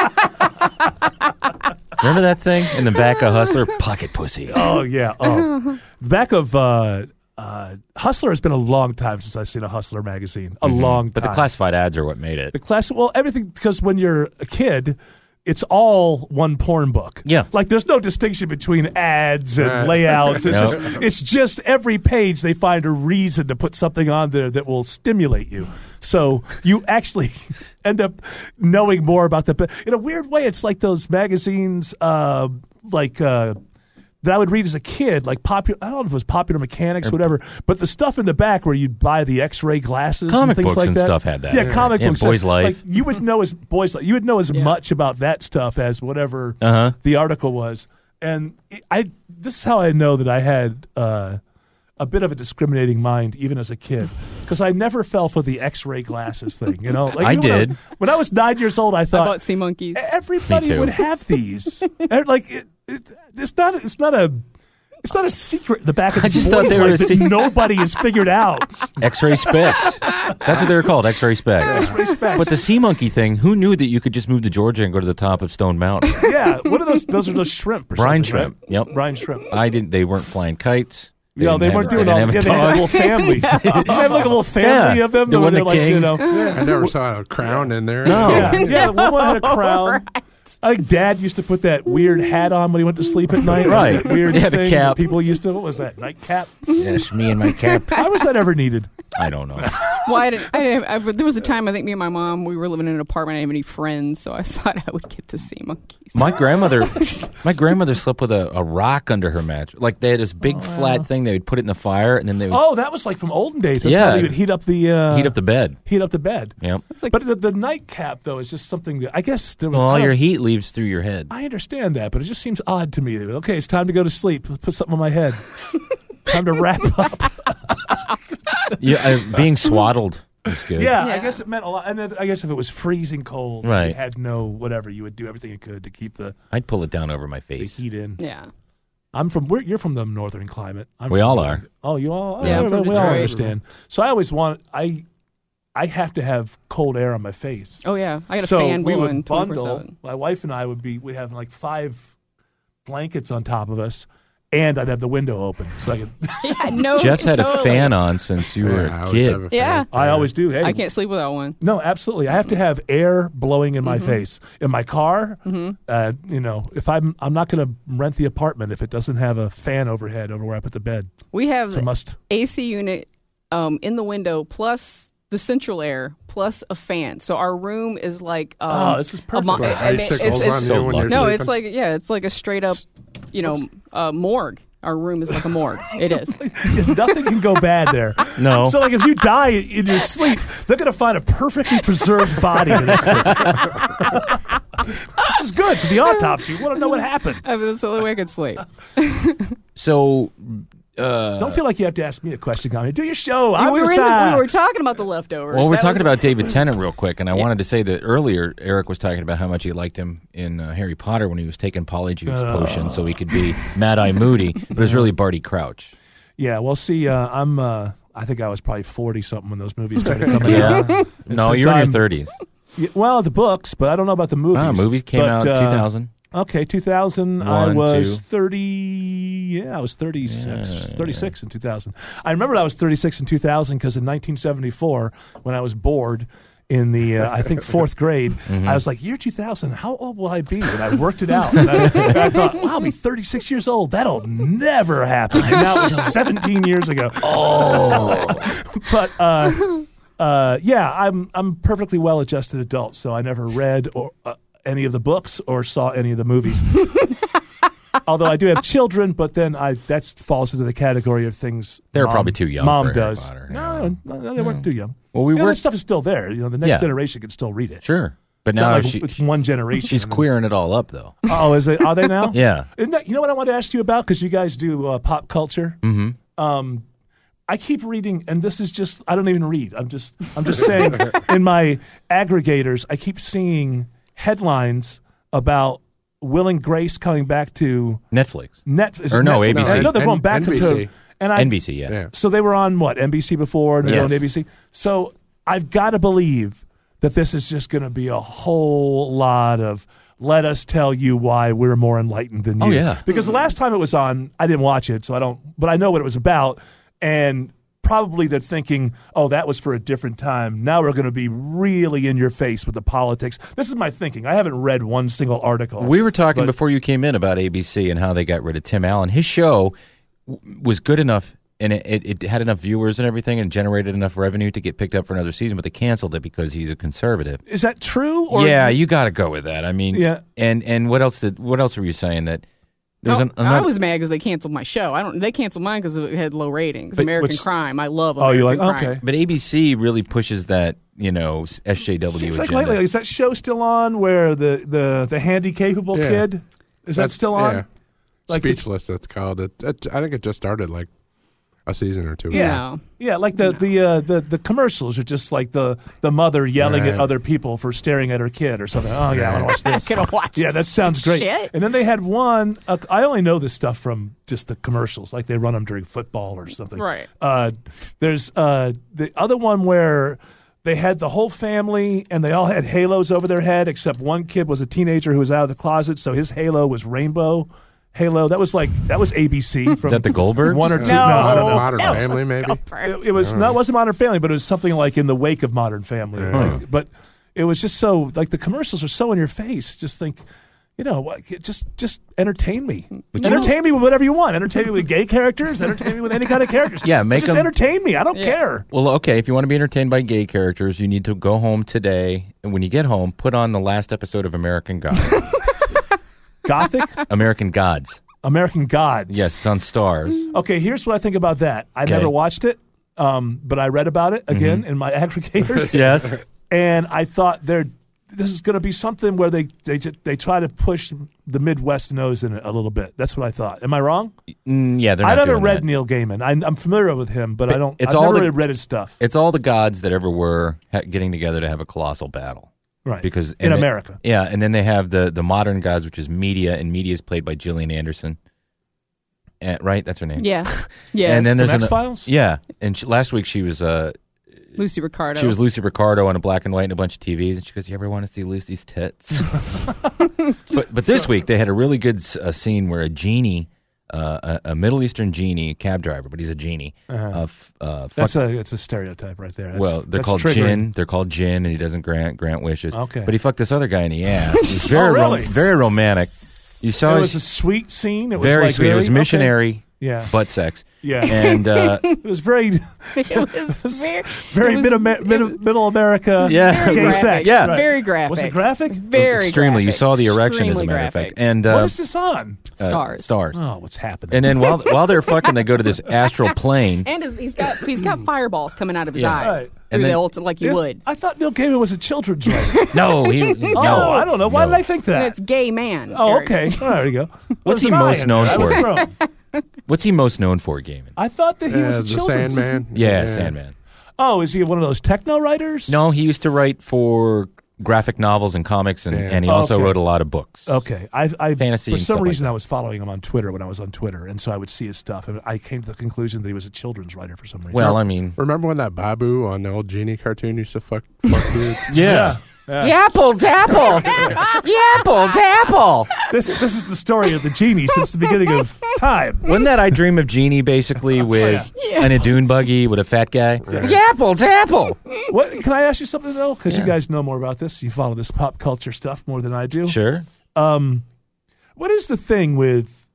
Remember that thing in the back of Hustler? Pocket pussy. Oh yeah. Oh, back of uh, uh, Hustler has been a long time since I've seen a Hustler magazine. A Mhm. long time. But the classified ads are what made it. The class, well, everything, because when you're a kid, it's all one porn book. Yeah. Like there's no distinction between ads and Right. layouts. It's No. just it's just every page they find a reason to put something on there that will stimulate you. So you actually end up knowing more about the in a weird way. It's like those magazines, uh, like. Uh, that I would read as a kid, like popular. I don't know if it was Popular Mechanics, whatever. But the stuff in the back where you'd buy the X-ray glasses, Comic and things books like and that. stuff had that. Yeah, Yeah. comic Yeah, books. Boys like, Life. Like, you would know as boys. Life. You would know as Yeah. much about that stuff as whatever Uh-huh. the article was. And I. This is how I know that I had uh, a bit of a discriminating mind, even as a kid, because I never fell for the X-ray glasses thing. You know, like I even when did. When I was nine years old, I I thought bought sea monkeys. everybody Me too. would have these. And, like it, it, it's not. It's not a. It's not a secret in the back of I this just thought boy's they were life a that secret. nobody has figured out. X-ray specs. That's what they were called, X-ray specs. X-ray specs. But the sea monkey thing, who knew that you could just move to Georgia and go to the top of Stone Mountain? Yeah, what are those? Those are those shrimp. Or Brine something, shrimp. Right? Yep. Brine shrimp. I didn't. They weren't flying kites. No, didn't they have- weren't I doing didn't all. have a Yeah, they had a dog. little family. You have like a little family Yeah. of them. There where wasn't they're a like, king. you know, Yeah, I never saw a crown in there. No. yeah, yeah. One one had a crown. I think Dad used to put that weird hat on when he went to sleep at night. Right. That weird Yeah, the thing cap. that people used to. What was that? Nightcap. Yes, me and my cap. Why was that ever needed? I don't know. Well, I didn't, I didn't, I, there was a time I think me and my mom we were living in an apartment. I didn't have any friends, so I thought I would get the sea monkeys. My grandmother, my grandmother slept with a, a rock under her mattress. Like they had this big flat thing. They would put it in the fire, and then they would Oh, that was like from olden days. That's Yeah. how they would heat up the uh, heat up the bed. heat up the bed. Yep. like- but the, the nightcap though is just something that I guess there was. Well, I all don't- your heat leaves through your head. I understand that, but it just seems odd to me. Okay, it's time to go to sleep. Let's put something on my head. Time to wrap up. Yeah, uh, being swaddled was good. Yeah, Yeah. I guess it meant a lot. And then I guess if it was freezing cold, Right. you had no whatever, you would do everything you could to keep the, I'd pull it down over my the face. heat in. Yeah. I'm from. We're, you're from the northern climate. I'm We from all northern- are. Oh, you all. Yeah, oh, I'm from we all Detroit. understand. So I always want. I I have to have cold air on my face. Oh yeah, I got a so fan we blowing would twenty-four bundle. seven. My wife and I would be. We'd have like five blankets on top of us, and I'd have the window open so I could. Yeah, no. Jeff's had totally. a fan on since you were Yeah, I a always kid. have a fan. Yeah. I always do. Hey, I can't sleep without one. No, absolutely. I have to have air blowing in my face. In my car, Mm-hmm. uh, you know, if I'm I'm not going to rent the apartment if it doesn't have a fan overhead over where I put the bed. We have It's a must. A C unit um, in the window plus the central air plus a fan. So our room is like um, Oh, this is a perfect. mo- So I mean, icicles it's- on it's- you when you're no, sleeping? it's like yeah, it's like a straight up, you know, uh, morgue. Our room is like a morgue. It is. Nothing can go bad there. No. So, like, if you die in your sleep, they're going to find a perfectly preserved body the next day. This is good for the autopsy. You want to know what happened. I mean, that's the only way I could sleep. So, uh, Don't feel like you have to ask me a question, Connie. Do your show. I'm we, were in the, Messiah. we were talking about the leftovers. well, we're That talking was- about David Tennant real quick, and I wanted to say that earlier Eric was talking about how much he liked him in uh, Harry Potter when he was taking Polyjuice Oh. potion so he could be Mad Eye Moody, but it was really Barty Crouch. Yeah, well, see, uh, I'm. Uh, I think I was probably forty something when those movies started coming out. Yeah. And No, since you're in I'm- your thirties. Yeah, well, the books, but I don't know about the movies. Ah, movies came But, out in uh, two thousand. Okay, two thousand. I One, was two. thirty. Yeah, I was thirty-six. Yeah. thirty-six in two thousand. I remember I was thirty-six in two thousand because in nineteen seventy-four, when I was bored in the uh, I think fourth grade, Mm-hmm. I was like, year two thousand. How old will I be? And I worked it out. And I, and I thought, wow, I'll be thirty-six years old. That'll never happen. And that was seventeen years ago. Oh, but. Uh, Uh, yeah, I'm I'm perfectly well-adjusted adult, so I never read or uh, any of the books or saw any of the movies. Although I do have children, but then I that falls into the category of things They were mom- probably too young Mom for Harry does. Potter, no, no, no, they weren't too young. Well, we you know, were that stuff is still there. You know, the next Yeah. generation can still read it. Sure, but It's not now like she, it's one generation. she's queering it all up, though. Oh, is they are they now? Yeah. Isn't that, you know what I want to ask you about because you guys do uh, pop culture. Mm-hmm. Um, I keep reading, and this is just, I don't even read. I'm just, I'm just saying in my aggregators, I keep seeing headlines about Will and Grace coming back to Netflix. Net, is Or it no, Netflix? A B C. I know they're going back N B C. into, and I, N B C, yeah. Yeah. so they were on what, N B C before, and they're Yes. on A B C? So I've got to believe that this is just going to be a whole lot of, let us tell you why we're more enlightened than you. Oh, yeah. Because the last time it was on, I didn't watch it, so I don't, but I know what it was about. And probably they're thinking, oh, that was for a different time. Now we're going to be really in your face with the politics. This is my thinking. I haven't read one single article. We were talking but- before you came in about A B C and how they got rid of Tim Allen. His show w- was good enough, and it, it, it had enough viewers and everything and generated enough revenue to get picked up for another season, but they canceled it because he's a conservative. Is that true? Or yeah, is it- you got to go with that. I mean, Yeah. and and what else did what else were you saying that there's Oh, an, I another, was mad because they canceled my show. I don't. They canceled mine because it had low ratings. But American which- Crime. I love. Oh, American you like- Crime. okay. but A B C really pushes that, you know, S J W Seems like agenda. lately, is that show still on where the, the, the handy-capable Yeah. kid? Is that That's- still on? yeah. Like the- Speechless, that's called. It, it, I think it just started like a season or two ago. Yeah, No. yeah. Like the the, uh, the the commercials are just like the the mother yelling at Right. other people for staring at her kid or something. Oh yeah, I want to watch this. I'm gonna watch Yeah, that sounds great. shit. And then they had one. Uh, I only know this stuff from just the commercials, like they run them during football or something. Right. Uh, there's uh, the other one where they had the whole family and they all had halos over their head, except one kid was a teenager who was out of the closet, so his halo was rainbow. Halo. That was like that was A B C from that the Goldberg? one or two. No. I don't know. Modern That was Family, a maybe. Goldberg. It, it was no, it wasn't Modern Family, but it was something like in the wake of Modern Family. Yeah. Like, but it was just so like the commercials are so in your face. Just think, you know, like, it just just entertain me. But you- entertain me with whatever you want. Entertain me with gay characters. Entertain me with any kind of characters. Yeah, make just them- entertain me. I don't Yeah. care. Well, okay, if you want to be entertained by gay characters, you need to go home today, and when you get home, put on the last episode of American Gods. Gothic, American Gods. American Gods. Yes, it's on Stars. Okay, here's what I think about that. I Okay. never watched it, um, but I read about it again in my aggregators. Yes. And I thought they're this is going to be something where they they they try to push the Midwest nose in it a little bit. That's what I thought. Am I wrong? Mm, yeah, they're not I never doing read that. Neil Gaiman. I, I'm familiar with him, but, But I don't. it's I've all never the- really read his stuff. It's all the gods that ever were ha- getting together to have a colossal battle. Right. Because In and they- America. Yeah, and then they have the the modern gods, which is media, and media is played by Gillian Anderson. And, right, that's her name. Yeah. Yes. And then there's From an- X-Files? Yeah, and she, last week she was uh, Lucy Ricardo. she was Lucy Ricardo on a black and white and a bunch of T Vs, and she goes, "You ever want to see Lucy's tits?" but but this week they had a really good uh, scene where a genie, uh, a, a Middle Eastern genie, cab driver, but he's a genie. Uh-huh. Uh, f- uh, That's fuck- a it's a stereotype right there. That's, well, they're that's called triggering. Jin. They're called Jin, and he doesn't grant grant wishes. Okay. but he fucked this other guy in the ass. It was very Oh, rom- really? very romantic. You saw It his- was a sweet scene. It was very like sweet. It very- was missionary. okay. Yeah. butt sex. Yeah, and uh, it was very, it was very, very it was- mid, Amer- mid middle America. Yeah. Very gay graphic. sex. Yeah. right. Very graphic. Was it graphic? Very extremely. graphic. You saw the erection, as a Extremely matter of graphic. fact. And uh, What is this on? uh, Stars. Stars. Oh, what's happening? And then while while they're fucking, they go to this astral plane. And his, he's got he's got fireballs coming out of his Yeah. eyes Right. through And the then- ult like you Yes, would. I thought Neil Gaiman was a children's writer. No, he. oh, no, I don't know. Why no. did I think that? And it's gay man. oh, Eric. okay. Oh, there you go. What's There's he an eye most in known there. I was for? thrown. What's he most known for, Gaiman? I thought that he Uh, was a the children's. Sandman. Yeah, Sandman. Oh, is he one of those techno writers? No, he used to write for graphic novels and comics, and, Yeah. and he also Okay. wrote a lot of books. Okay, I, I Fantasy for and some stuff like reason that. I was following him on Twitter when I was on Twitter, and so I would see his stuff, and I came to the conclusion that he was a children's writer for some reason. Well, I mean, Remember when that Babu on the old genie cartoon used to fuck, fuck dudes? yeah. Yapple dapple. Yapple dapple. this this is the story of the genie since the beginning of time. Wasn't that I Dream of Jeannie basically with in a dune buggy with a fat guy? Yapple dapple. What can I ask you something though? Because Yeah. you guys know more about this. You follow this pop culture stuff more than I do. Sure. Um, what is the thing with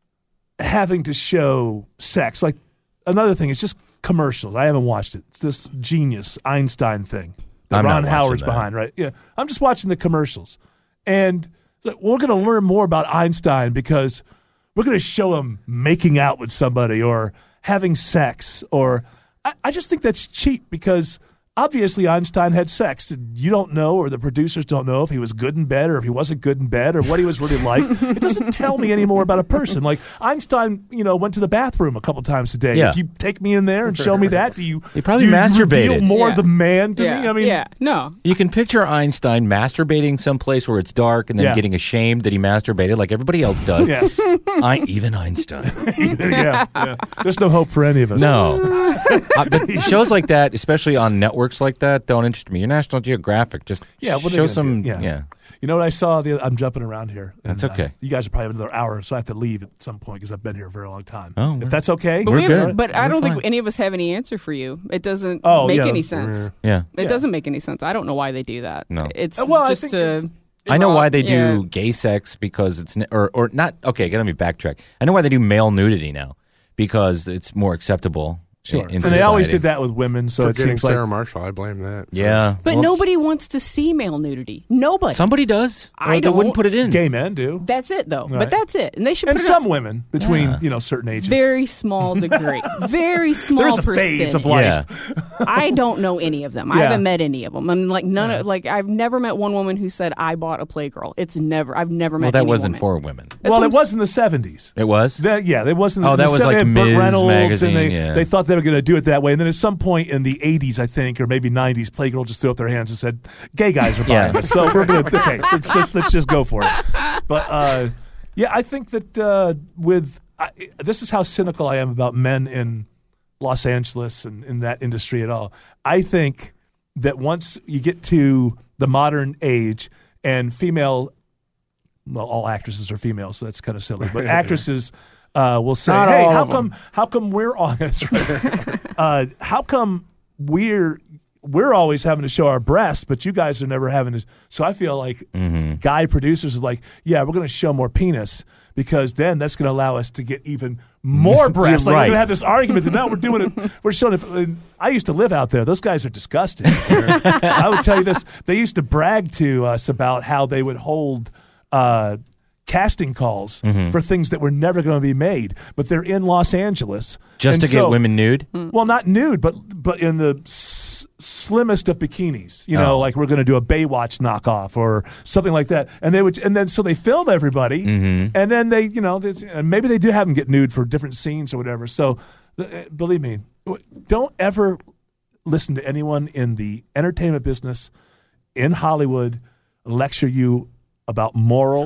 having to show sex? Like another thing, it's just commercials. I haven't watched it. It's this genius Einstein thing that I'm not Ron watching Howard's that. behind, right? Yeah, I'm just watching the commercials, and it's like, we're going to learn more about Einstein because we're going to show him making out with somebody or having sex, or I, I just think that's cheap because. Obviously, Einstein had sex. And you don't know, or the producers don't know if he was good in bed or if he wasn't good in bed or what he was really like. It doesn't tell me any more about a person. Like Einstein, you know, went to the bathroom a couple times a day. Yeah. If you take me in there and show me that, do you? He probably do you masturbated. reveal more Yeah. the man to yeah. me. I mean, yeah, no. You can picture Einstein masturbating someplace where it's dark and then Yeah. getting ashamed that he masturbated like everybody else does. yes, I, even Einstein. yeah, yeah. There's no hope for any of us. No. uh, but shows like that, especially on networks like that, don't interest me. Your National Geographic, just Yeah, what are they show gonna some. do? Yeah. Yeah. You know what I saw? The, I'm jumping around here. and, That's okay. Uh, you guys are probably another hour, so I have to leave at some point because I've been here a very long time. Oh, if we're- that's okay, But, We're we good. haven't- but I We're don't fine. think any of us have any answer for you. It doesn't Oh, make yeah. any sense. Yeah. It Yeah. doesn't make any sense. I don't know why they do that. No. It's Uh, well, I just think a, it's- I know why they do Yeah. gay sex because it's n- or or not. Okay, let me backtrack. I know why they do male nudity now because it's more acceptable. Sure. in- in and they always society. did that with women, so it Forgetting seems like Sarah Marshall, I blame that. Yeah, But Well, nobody wants to see male nudity. Nobody. Somebody does. I Or they wouldn't don't. put it in. gay men do. That's it, though. Right. But that's it. And they should And put it some up women between Yeah. you know certain ages. very small degree. Very small There's a percentage. phase of life. Yeah. I don't know any of them. I Yeah. haven't met any of them. I'm like none Yeah. of like I've never met one woman who said I bought a Playgirl. It's never. I've never met. Well, that any wasn't woman. for women. That's Well, what it I'm was in the seventies. It was. That, yeah, it wasn't. Oh, in that the was seventies, like Burt Ms. Reynolds, magazine, and they, yeah. they thought they were going to do it that way. And then at some point in the eighties, I think, or maybe nineties, Playgirl just threw up their hands and said, "Gay guys are buying Yeah. it." So we're going to okay. Let's just, let's just go for it. But uh, yeah, I think that uh, with I, this is how cynical I am about men in Los Angeles and in that industry at all. I think that once you get to the modern age and female, well, all actresses are female, so that's kind of silly, but actresses uh, will say, Not "Hey, all how of them." come? How come we're on this? uh, how come we're we're always having to show our breasts, but you guys are never having to?" So I feel like Mm-hmm. guy producers are like, "Yeah, we're going to show more penis." Because then that's going to allow us to get even more breasts. Like Right. we're going to have this argument that now we're doing it. We're showing it. and I used to live out there. Those guys are disgusting. I would tell you this. They used to brag to us about how they would hold uh, casting calls Mhm. for things that were never going to be made, but they're in Los Angeles Just And to so- get women nude? Well, not nude, but but in the s- slimmest of bikinis. You know, Oh. like we're going to do a Baywatch knockoff or something like that. And they would, and then so they film everybody, Mhm. and then they, you know, there's- and maybe they do have them get nude for different scenes or whatever. So, uh, believe me, don't ever listen to anyone in the entertainment business in Hollywood lecture you about morals.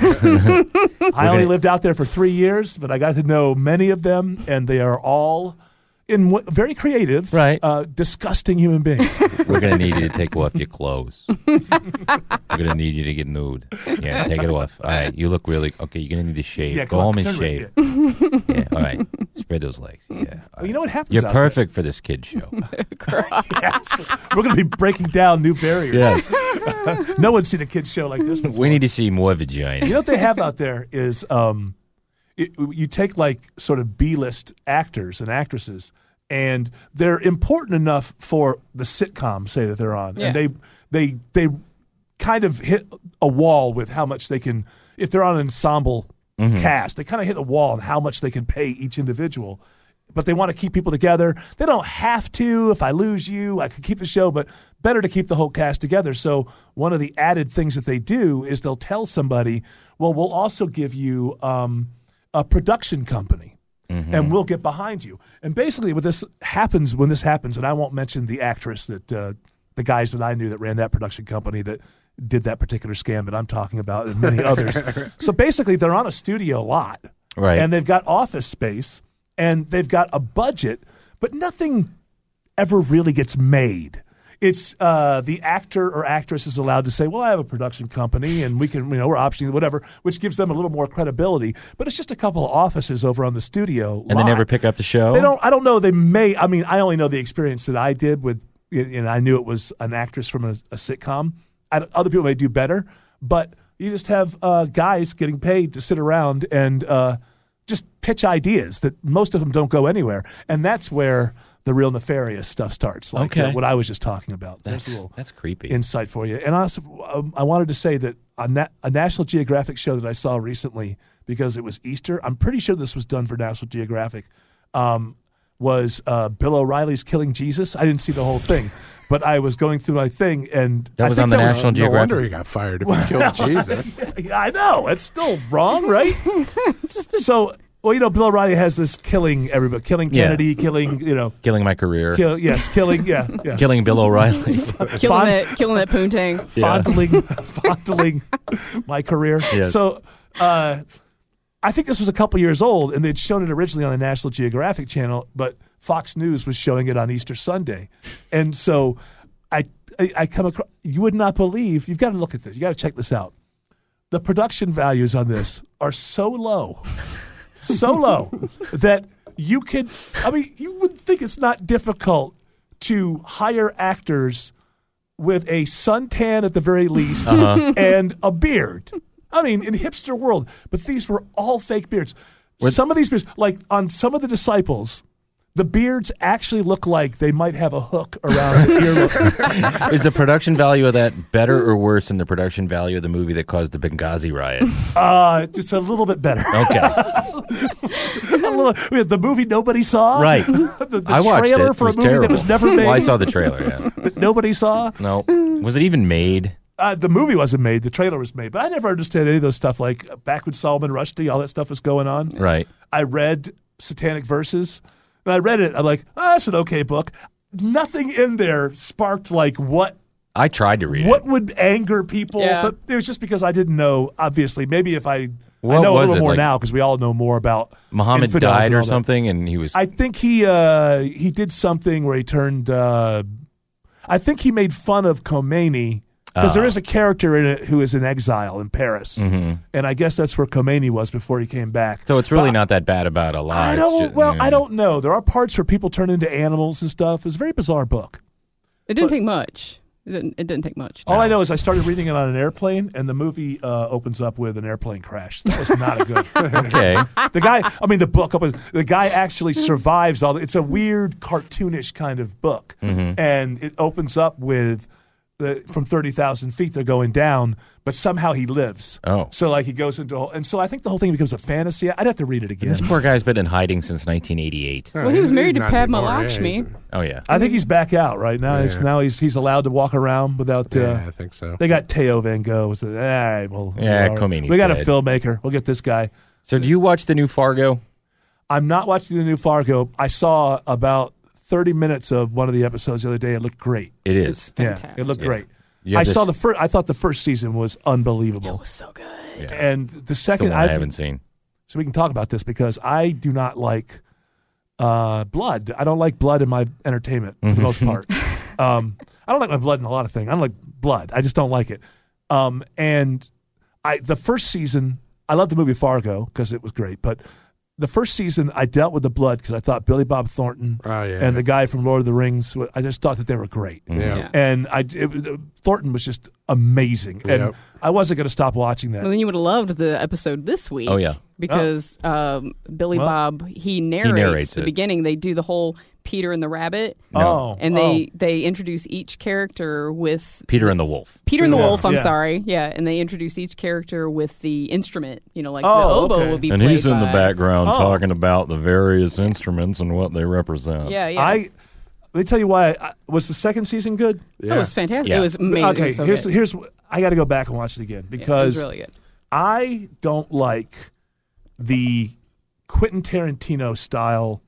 I only lived out there for three years, but I got to know many of them, and they are all in w- very creative, Right. uh, disgusting human beings. We're going to need you to take off your clothes. We're going to need you to get nude. Yeah, take it off. All right, you look really, okay, you're going to need to shave. Yeah, Go come on, home and turn shave. right, Yeah, all right. Spread those legs. Yeah. Well, you know what happens You're out perfect for this kid show. yes. We're going to be breaking down new barriers. Yes. No one's seen a kid's show like this before. We need to see more vagina. You know what they have out there is um, it, you take like sort of B-list actors and actresses, and they're important enough for the sitcom, say, that they're on, Yeah. and they they they kind of hit a wall with how much they can, if they're on an ensemble Mhm. cast, they kind of hit a wall on how much they can pay each individual. But they want to keep people together. They don't have to. If I lose you, I could keep the show, but better to keep the whole cast together. So one of the added things that they do is they'll tell somebody, well, we'll also give you um, a production company. Mhm. And we'll get behind you. And basically, what this happens when this happens, and I won't mention the actress that uh, the guys that I knew that ran that production company that did that particular scam that I'm talking about, and many others. So basically, they're on a studio lot, Right. and they've got office space, and they've got a budget, but nothing ever really gets made. It's uh, the actor or actress is allowed to say, well, I have a production company and we can, you know, we're optioning whatever, which gives them a little more credibility. But it's just a couple of offices over on the studio And lot. they never pick up the show? They don't, I don't know. They may, I mean, I only know the experience that I did with, and I knew it was an actress from a, a sitcom. I, other people may do better, but you just have uh, guys getting paid to sit around and uh, just pitch ideas that most of them don't go anywhere. And that's where the real nefarious stuff starts, like Okay. uh, what I was just talking about. There's That's, a little that's creepy. insight for you. And also, um, I wanted to say that a, Na- a National Geographic show that I saw recently, because it was Easter, I'm pretty sure this was done for National Geographic, um, was uh, Bill O'Reilly's Killing Jesus. I didn't see the whole thing, but I was going through my thing, and That I was think on the that National was, Geographic. No wonder he got fired if he killed Jesus. Yeah, I know. It's still wrong, right? So, well, you know, Bill O'Reilly has this killing everybody, killing Yeah. Kennedy, killing, you know. Killing my career. Kill, yes, killing, yeah. yeah. Killing Bill O'Reilly. Killing Fond- that, killing that poontang. Yeah. fondling, fondling my career. Yes. So, uh, I think this was a couple years old, and they'd shown it originally on the National Geographic Channel, but Fox News was showing it on Easter Sunday, and so I, I, I come across. You would not believe. You've got to look at this. You got to check this out. The production values on this are so low, so low that you could. I mean, you would think it's not difficult to hire actors with a suntan at the very least Uh-huh. and a beard. I mean, in hipster world, but these were all fake beards. Some of these beards, like on some of the disciples, the beards actually look like they might have a hook around the earlobe. Is the production value of that better or worse than the production value of the movie that caused the Benghazi riot? Uh, it's a little bit better. Okay. A little- the movie nobody saw. Right. the the I watched trailer it. It for was a movie terrible. that was never made. Well, I saw the trailer, yeah. That nobody saw. No. Was it even made? Uh, the movie wasn't made. The trailer was made. But I never understood any of those stuff. Like uh, back when Solomon Rushdie, all that stuff was going on. Right. I read Satanic Verses, and I read it. I'm like, oh, that's an okay book. Nothing in there sparked like what I tried to read what it. would anger people. Yeah. But it was just because I didn't know. Obviously, maybe if I I What know a was little it, more like- now because we all know more about Muhammad infidels died and or all that. something, and he was. I think he uh, he did something where he turned. Uh, I think he made fun of Khomeini because there Oh. is a character in it who is in exile in Paris, Mhm. and I guess that's where Khomeini was before he came back. So it's really But not that bad about a lot. I It's don't. just- well, yeah. I don't know. There are parts where people turn into animals and stuff. It's a very bizarre book. It didn't But- take much. It didn't, it didn't take much. All I know is I started reading it on an airplane, and the movie uh, opens up with an airplane crash. That was not a good. Okay. The guy, I mean, the book opens. The guy actually survives all. The, it's a weird, cartoonish kind of book, Mhm. and it opens up with the, from thirty thousand feet, they're going down, but somehow he lives. Oh. So, like, he goes into a whole, and so I think the whole thing becomes a fantasy. I'd have to read it again. This poor guy's been in hiding since nineteen eighty-eight. Well, he was married to Padma Lakshmi. Oh, yeah. I think he's back out right now. Yeah. He's, now he's he's allowed to walk around without. Uh, Yeah, I think so. They got Teo Van Gogh. So, all right, well, Yeah, all right. Khomeini's we got dead. a filmmaker. We'll get this guy. So do you watch the new Fargo? I'm not watching the new Fargo. I saw about thirty minutes of one of the episodes the other day. It looked great. It is. Yeah, it looked Yeah. great. You have I saw this- the first. I thought the first season was unbelievable. It was so good. Yeah. And the It's second, the one I haven't seen. So we can talk about this because I do not like uh, blood. I don't like blood in my entertainment for the most part. Um, I don't like my blood in a lot of things. I don't like blood. I just don't like it. Um, and I the first season, I love the movie Fargo because it was great. But the first season, I dealt with the blood because I thought Billy Bob Thornton Oh, yeah. and the guy from Lord of the Rings. I just thought that they were great. Yeah. Yeah. And I it, Thornton was just amazing, and Yep. I wasn't going to stop watching that. Well, then you would have loved the episode this week. Oh, yeah. Because um, Billy Well, Bob, he narrates, narrates the it. beginning. They do the whole Peter and the Rabbit. Oh, And they, oh. they introduce each character with Peter and the Wolf. Peter and the Yeah. Wolf, I'm Yeah. sorry. Yeah, and they introduce each character with the instrument. You know, like the Oh, oboe okay. will be And played he's in the by- background Oh. talking about the various instruments and what they represent. Yeah, yeah. I let me tell you why. I, was the second season good? That was fantastic. Yeah. It was amazing. Okay, It was so here's good. here's I got to go back and watch it again Yeah, it because was really good. I don't like the Quentin Tarantino style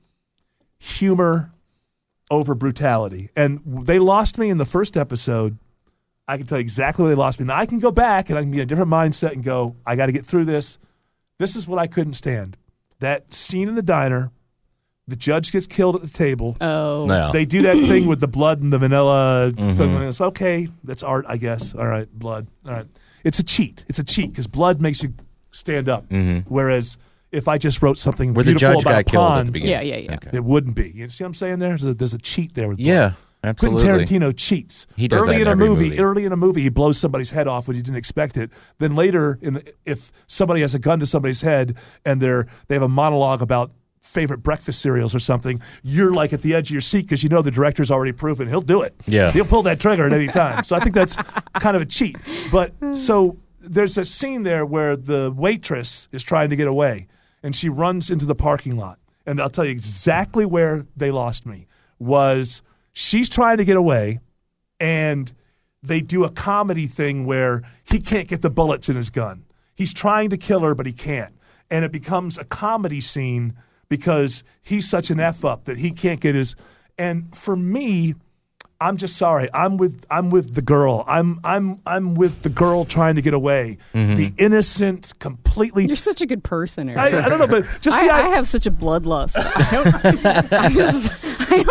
humor over brutality, and they lost me in the first episode. I can tell you exactly where they lost me. Now I can go back and I can be in a different mindset and go, I got to get through this. This is what I couldn't stand. That scene in the diner, the judge gets killed at the table. Oh. No. They do that thing with the blood and the vanilla Mhm. thing. And it's okay. That's art, I guess. All right, blood. All right. It's a cheat. It's a cheat because blood makes you stand up. Mhm. Whereas if I just wrote something Where the beautiful judge about got killed at the Pond, beginning. Yeah, yeah, yeah. Okay. it wouldn't be. You see what I'm saying there? There's a, there's a cheat there with blood. Yeah, absolutely. Quentin Tarantino cheats. He does early that in in a every movie, movie. Early in a movie, he blows somebody's head off when you didn't expect it. Then later, in the, if somebody has a gun to somebody's head and they're they have a monologue about favorite breakfast cereals or something, you're like at the edge of your seat because you know the director's already proven he'll do it. Yeah. He'll pull that trigger at any time. So I think that's kind of a cheat. But so there's a scene there where the waitress is trying to get away and she runs into the parking lot. And I'll tell you exactly where they lost me was she's trying to get away and they do a comedy thing where he can't get the bullets in his gun. He's trying to kill her, but he can't. And it becomes a comedy scene because he's such an F up that he can't get his. And for me, I'm just sorry. I'm with I'm with the girl. I'm I'm I'm with the girl trying to get away. Mm-hmm. The innocent, completely. You're such a good person, Eric. I, I don't know, but just I, the I have such a bloodlust. I don't. I just, I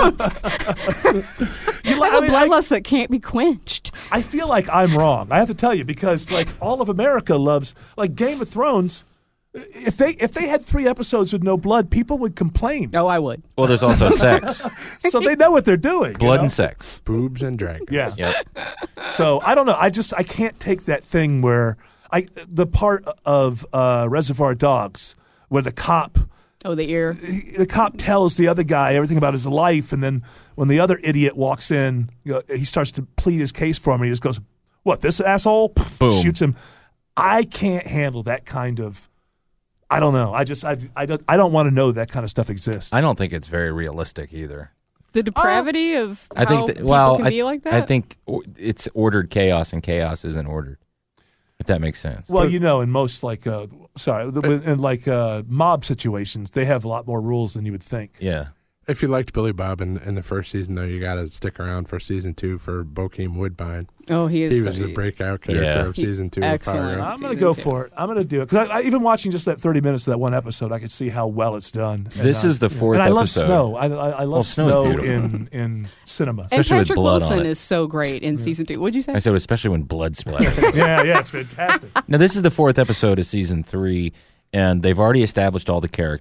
don't You I like- have I a mean, I- bloodlust that can't be quenched. I feel like I'm wrong. I have to tell you because like all of America loves like Game of Thrones. If they if they had three episodes with no blood, people would complain. Oh, I would. Well, there's also sex. So they know what they're doing. you Blood know? and sex. Boobs and dragons. Yeah. Yep. So I don't know. I just I can't take that thing where I the part of uh, Reservoir Dogs where the cop Oh, the ear. the cop tells the other guy everything about his life, and then when the other idiot walks in, you know, he starts to plead his case for him. And he just goes, "What, this asshole?" Boom. Shoots him. I can't handle that kind of. I don't know. I just I I don't I don't want to know that kind of stuff exists. I don't think it's very realistic either. The depravity of I how think that, people well, can I, be like that. I think o- it's ordered chaos, and chaos isn't ordered. If that makes sense. Well, you know, in most like uh, sorry, the- in like uh, mob situations, they have a lot more rules than you would think. Yeah. If you liked Billy Bob in, in the first season, though, you got to stick around for season two for Bokeem Woodbine. Oh, he is. He so- was the breakout character Yeah. of season two. Excellent. Of Fargo. I'm going to Season go two. for it. I'm going to do it because I, I, even watching just that thirty minutes of that one episode, I could see how well it's done. This And, is the uh, fourth And I love episode. snow. I, I, I love Well, snow's snow beautiful. in in cinema. And Especially with Patrick blood on Wilson it. is so great in season two. What'd you say? I said, especially when blood splatters. yeah, yeah, it's fantastic. Now, this is the fourth episode of season three, and they've already established all the characters.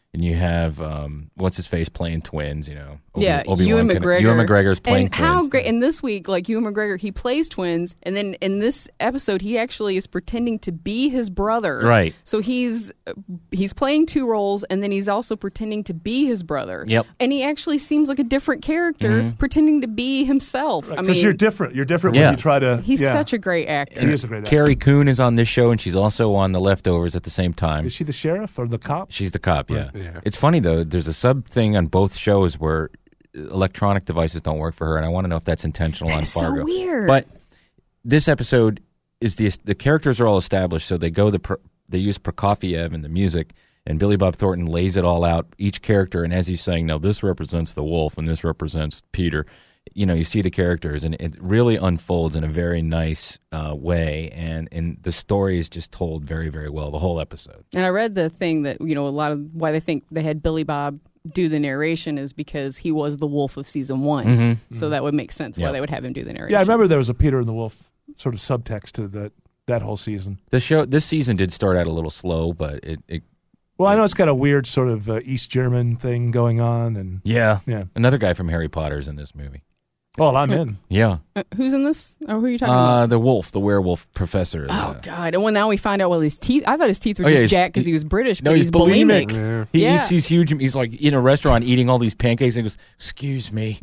and you have um, what's his face playing twins. You know, Obi- yeah, Obi-Wan Ewan Ken- McGregor. Ewan McGregor's playing and twins. how great! And this week, like Ewan McGregor, he plays twins, and then in this episode, he actually is pretending to be his brother. Right. So he's he's playing two roles, and then he's also pretending to be his brother. Yep. And he actually seems like a different character, Mhm. pretending to be himself. Because I mean, you're different. You're different Yeah. when you try to. he's yeah. such a great actor. He is a great actor. Carrie Coon is on this show, and she's also on The Leftovers at the same time. Is she the sheriff or the cop? She's the cop, yeah. Right. Yeah. It's funny, though. There's a sub thing on both shows where electronic devices don't work for her, and I want to know if that's intentional on is so Fargo. weird. But this episode is the the characters are all established, so they go the Pro- they use Prokofiev and the music, and Billy Bob Thornton lays it all out, each character, and as he's saying, no, this represents the wolf, and this represents Peter. You know, you see the characters, and it really unfolds in a very nice uh, way, and, and the story is just told very, very well, the whole episode. And I read the thing that, you know, a lot of why they think they had Billy Bob do the narration is because he was the wolf of season one. Mhm. So that would make sense why Yeah. they would have him do the narration. Yeah, I remember there was a Peter and the Wolf sort of subtext to that that whole season. The show this season did start out a little slow, but it, it Well, I know it's got a weird sort of uh, East German thing going on, and yeah, yeah. Another guy from Harry Potter's in this movie. Well, I'm in. Yeah, Uh, who's in this? Or who are you talking uh, about? the wolf, the werewolf professor. Oh, uh, God. And when now we find out, well, his teeth, I thought his teeth were Oh, yeah, just he's- jacked because he- he was British, No, but he's bulimic. Yeah. He Yeah. eats these huge. He's like in a restaurant eating all these pancakes, and he goes, "Excuse me."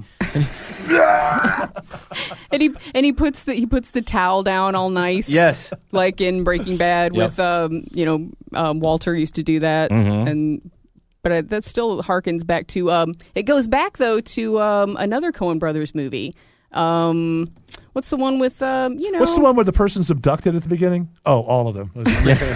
And he and he puts the he puts the towel down all nice. Yes. Like in Breaking Bad Yep. with um you know um, Walter used to do that Mhm. and but uh, that still harkens back to um it goes back though to um another Coen Brothers movie. Um what's the one with um you know What's the one where the person's abducted at the beginning? Oh, all of them. No.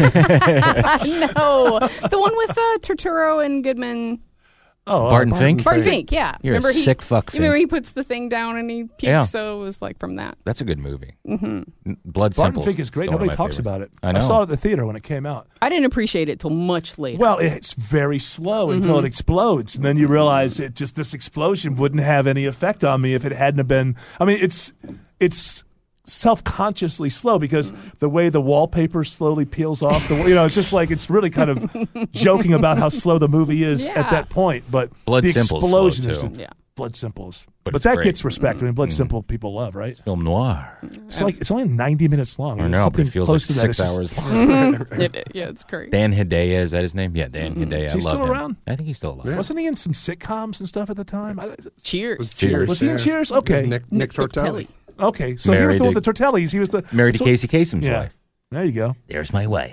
The one with uh, Turturro and Goodman. Oh, uh, Barton Fink? Barton Fink, yeah. You're a remember he, sick fuck, you remember Fink. he puts the thing down and he pukes, Yeah. so it was like from that. That's a good movie. hmm Blood Barton Simple. Fink is great. Nobody talks about it. I know. saw it at the theater when it came out. I didn't appreciate it till much later. Well, it's very slow until Mhm. it explodes, and then you realize it just this explosion wouldn't have any effect on me if it hadn't have been. I mean, it's it's self-consciously slow because the way the wallpaper slowly peels off. The, you know, it's just like it's really kind of joking about how slow the movie is Yeah. at that point. But Blood the Simple is explosion slow, is too. just- Yeah. Blood Simple is, But but, it's that great. gets respect. I mean, Blood Mhm. Simple people love, right? Film noir. It's like it's only ninety minutes long. I It's know, but something it feels close like to that. six It's hours just- long. Mhm. It- yeah, it's great. Dan Hedaya, is that his name? Yeah, Dan Hedaya. Is I he love still him. around? I think he's still alive. Wasn't he in some sitcoms and stuff at the time? I, Cheers. Cheers. Was he in yeah. Cheers? Okay. Nick, Nick Tortelli. Okay, so he was Married the one to- with the Tortellis. He was the Married so- to Casey Kasem's yeah. wife. There you go. There's my wife.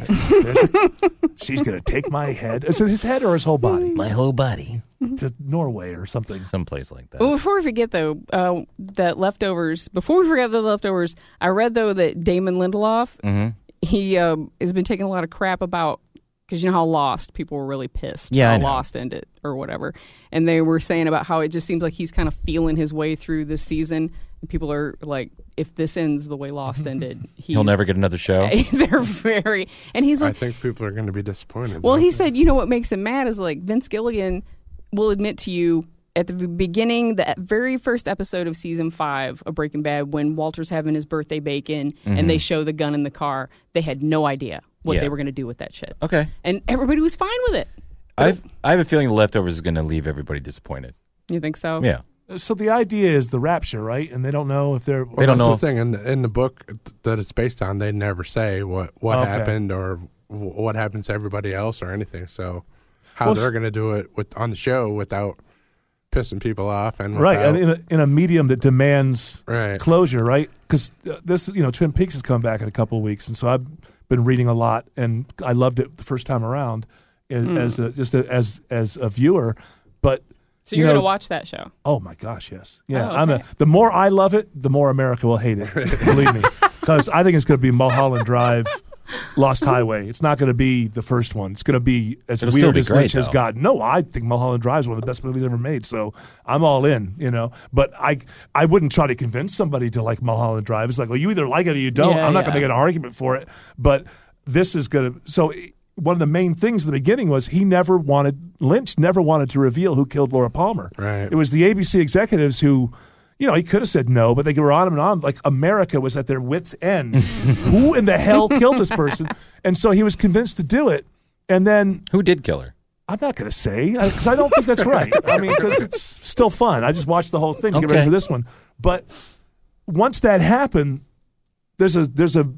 She's gonna take my head. Is it his head or his whole body? My whole body. To Norway or something. Someplace like that. Well, before we forget, though, uh, that Leftovers, before we forget the Leftovers, I read, though, that Damon Lindelof, Mhm. he um, has been taking a lot of crap about, because you know how Lost, people were really pissed Yeah, how I know. Lost ended or whatever. And they were saying about how it just seems like he's kind of feeling his way through this season. And people are like, if this ends the way Lost ended, he's, He'll never get another show. They're very, and he's I like, think people are going to be disappointed. well, though. he said, you know what makes him mad is like Vince Gilligan will admit to you at the beginning, the very first episode of season five of Breaking Bad, when Walter's having his birthday bacon Mhm. and they show the gun in the car, they had no idea what Yeah. they were going to do with that shit. Okay. And everybody was fine with it. I've, I have a feeling The Leftovers is going to leave everybody disappointed. You think so? Yeah. So the idea is the rapture, right? And they don't know if they're. They don't That's know. the thing in the, in the book that it's based on. They never say what what Okay. happened or w- what happens to everybody else or anything. So how Well, they're s- going to do it with on the show without pissing people off and Right, without, and in a, in a medium that demands Right. closure, right? Because uh, this, you know, Twin Peaks is coming back in a couple of weeks, and so I've been reading a lot, and I loved it the first time around, as, Mm. as a, just a, as as a viewer. But So you you're know, going to watch that show? Oh my gosh, yes, yeah. Oh, I'm a, okay. the more I love it, the more America will hate it. Believe me, because I think it's going to be Mulholland Drive, Lost Highway. It's not going to be the first one. It's going to be as It'll still weird be as great, Lynch has though. gotten. No, I think Mulholland Drive is one of the best movies ever made. So I'm all in, you know. But I I wouldn't try to convince somebody to like Mulholland Drive. It's like, well, you either like it or you don't. Yeah, I'm not yeah. going to make an argument for it. But this is going to so. One of the main things in the beginning was he never wanted Lynch never wanted to reveal who killed Laura Palmer. Right. It was the A B C executives who, you know, he could have said no, but they were on him and on. Like America was at their wits' end. Who in the hell killed this person? And so he was convinced to do it. And then Who did kill her? I'm not going to say because I don't think that's right. I mean, because it's still fun. I just watched the whole thing to get Okay. ready for this one. But once that happened, there's a there's a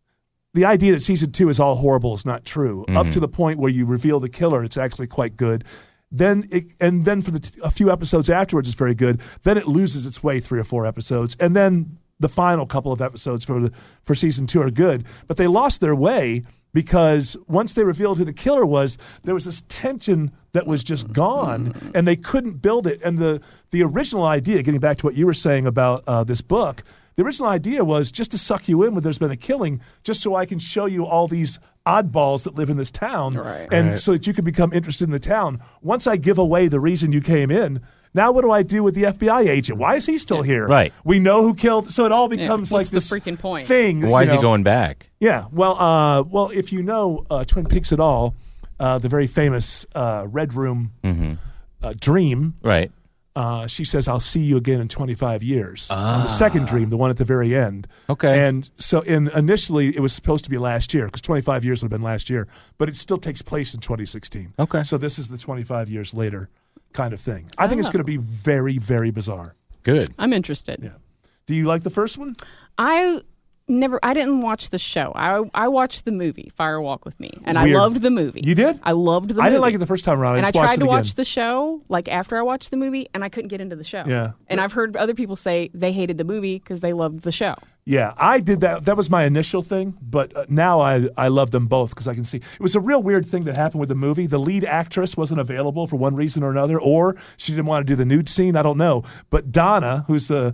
the idea that season two is all horrible is not true. Mm-hmm. Up to the point where you reveal the killer, it's actually quite good. Then it, and then for the t- a few episodes afterwards, it's very good. Then it loses its way three or four episodes, and then the final couple of episodes for the for season two are good. But they lost their way because once they revealed who the killer was, there was this tension that was just gone, and they couldn't build it. And the the original idea, getting back to what you were saying about uh, this book, the original idea was just to suck you in when there's been a killing, just so I can show you all these oddballs that live in this town, Right. and Right. so that you can become interested in the town. Once I give away the reason you came in, now what do I do with the F B I agent? Why is he still here? Right. We know who killed. So it all becomes what's like the this freaking point? thing. Why you is he know. going back? Yeah. Well, uh, well, if you know uh, Twin Peaks at all, uh, the very famous uh, Red Room Mm-hmm. uh, dream. Right. Uh, she says, "I'll see you again in twenty-five years." On the second dream, the one at the very end. Okay. And so, in initially, it was supposed to be last year because twenty-five years would have been last year, but it still takes place in twenty sixteen. Okay. So this is the twenty-five years later kind of thing. I think it's Oh. going to be very, very bizarre. Good. I'm interested. Yeah. Do you like the first one? I never. I didn't watch the show. I I watched the movie Fire Walk with Me, and Weird. I loved the movie. You did? I loved the movie. I didn't like it the first time around. I and I just watched tried it to again. watch the show like after I watched the movie, and I couldn't get into the show. Yeah. And I've heard other people say they hated the movie because they loved the show. Yeah, I did that. That was my initial thing, but uh, now I I love them both because I can see it was a real weird thing that happened with the movie. The lead actress wasn't available for one reason or another, or she didn't want to do the nude scene. I don't know. But Donna, who's the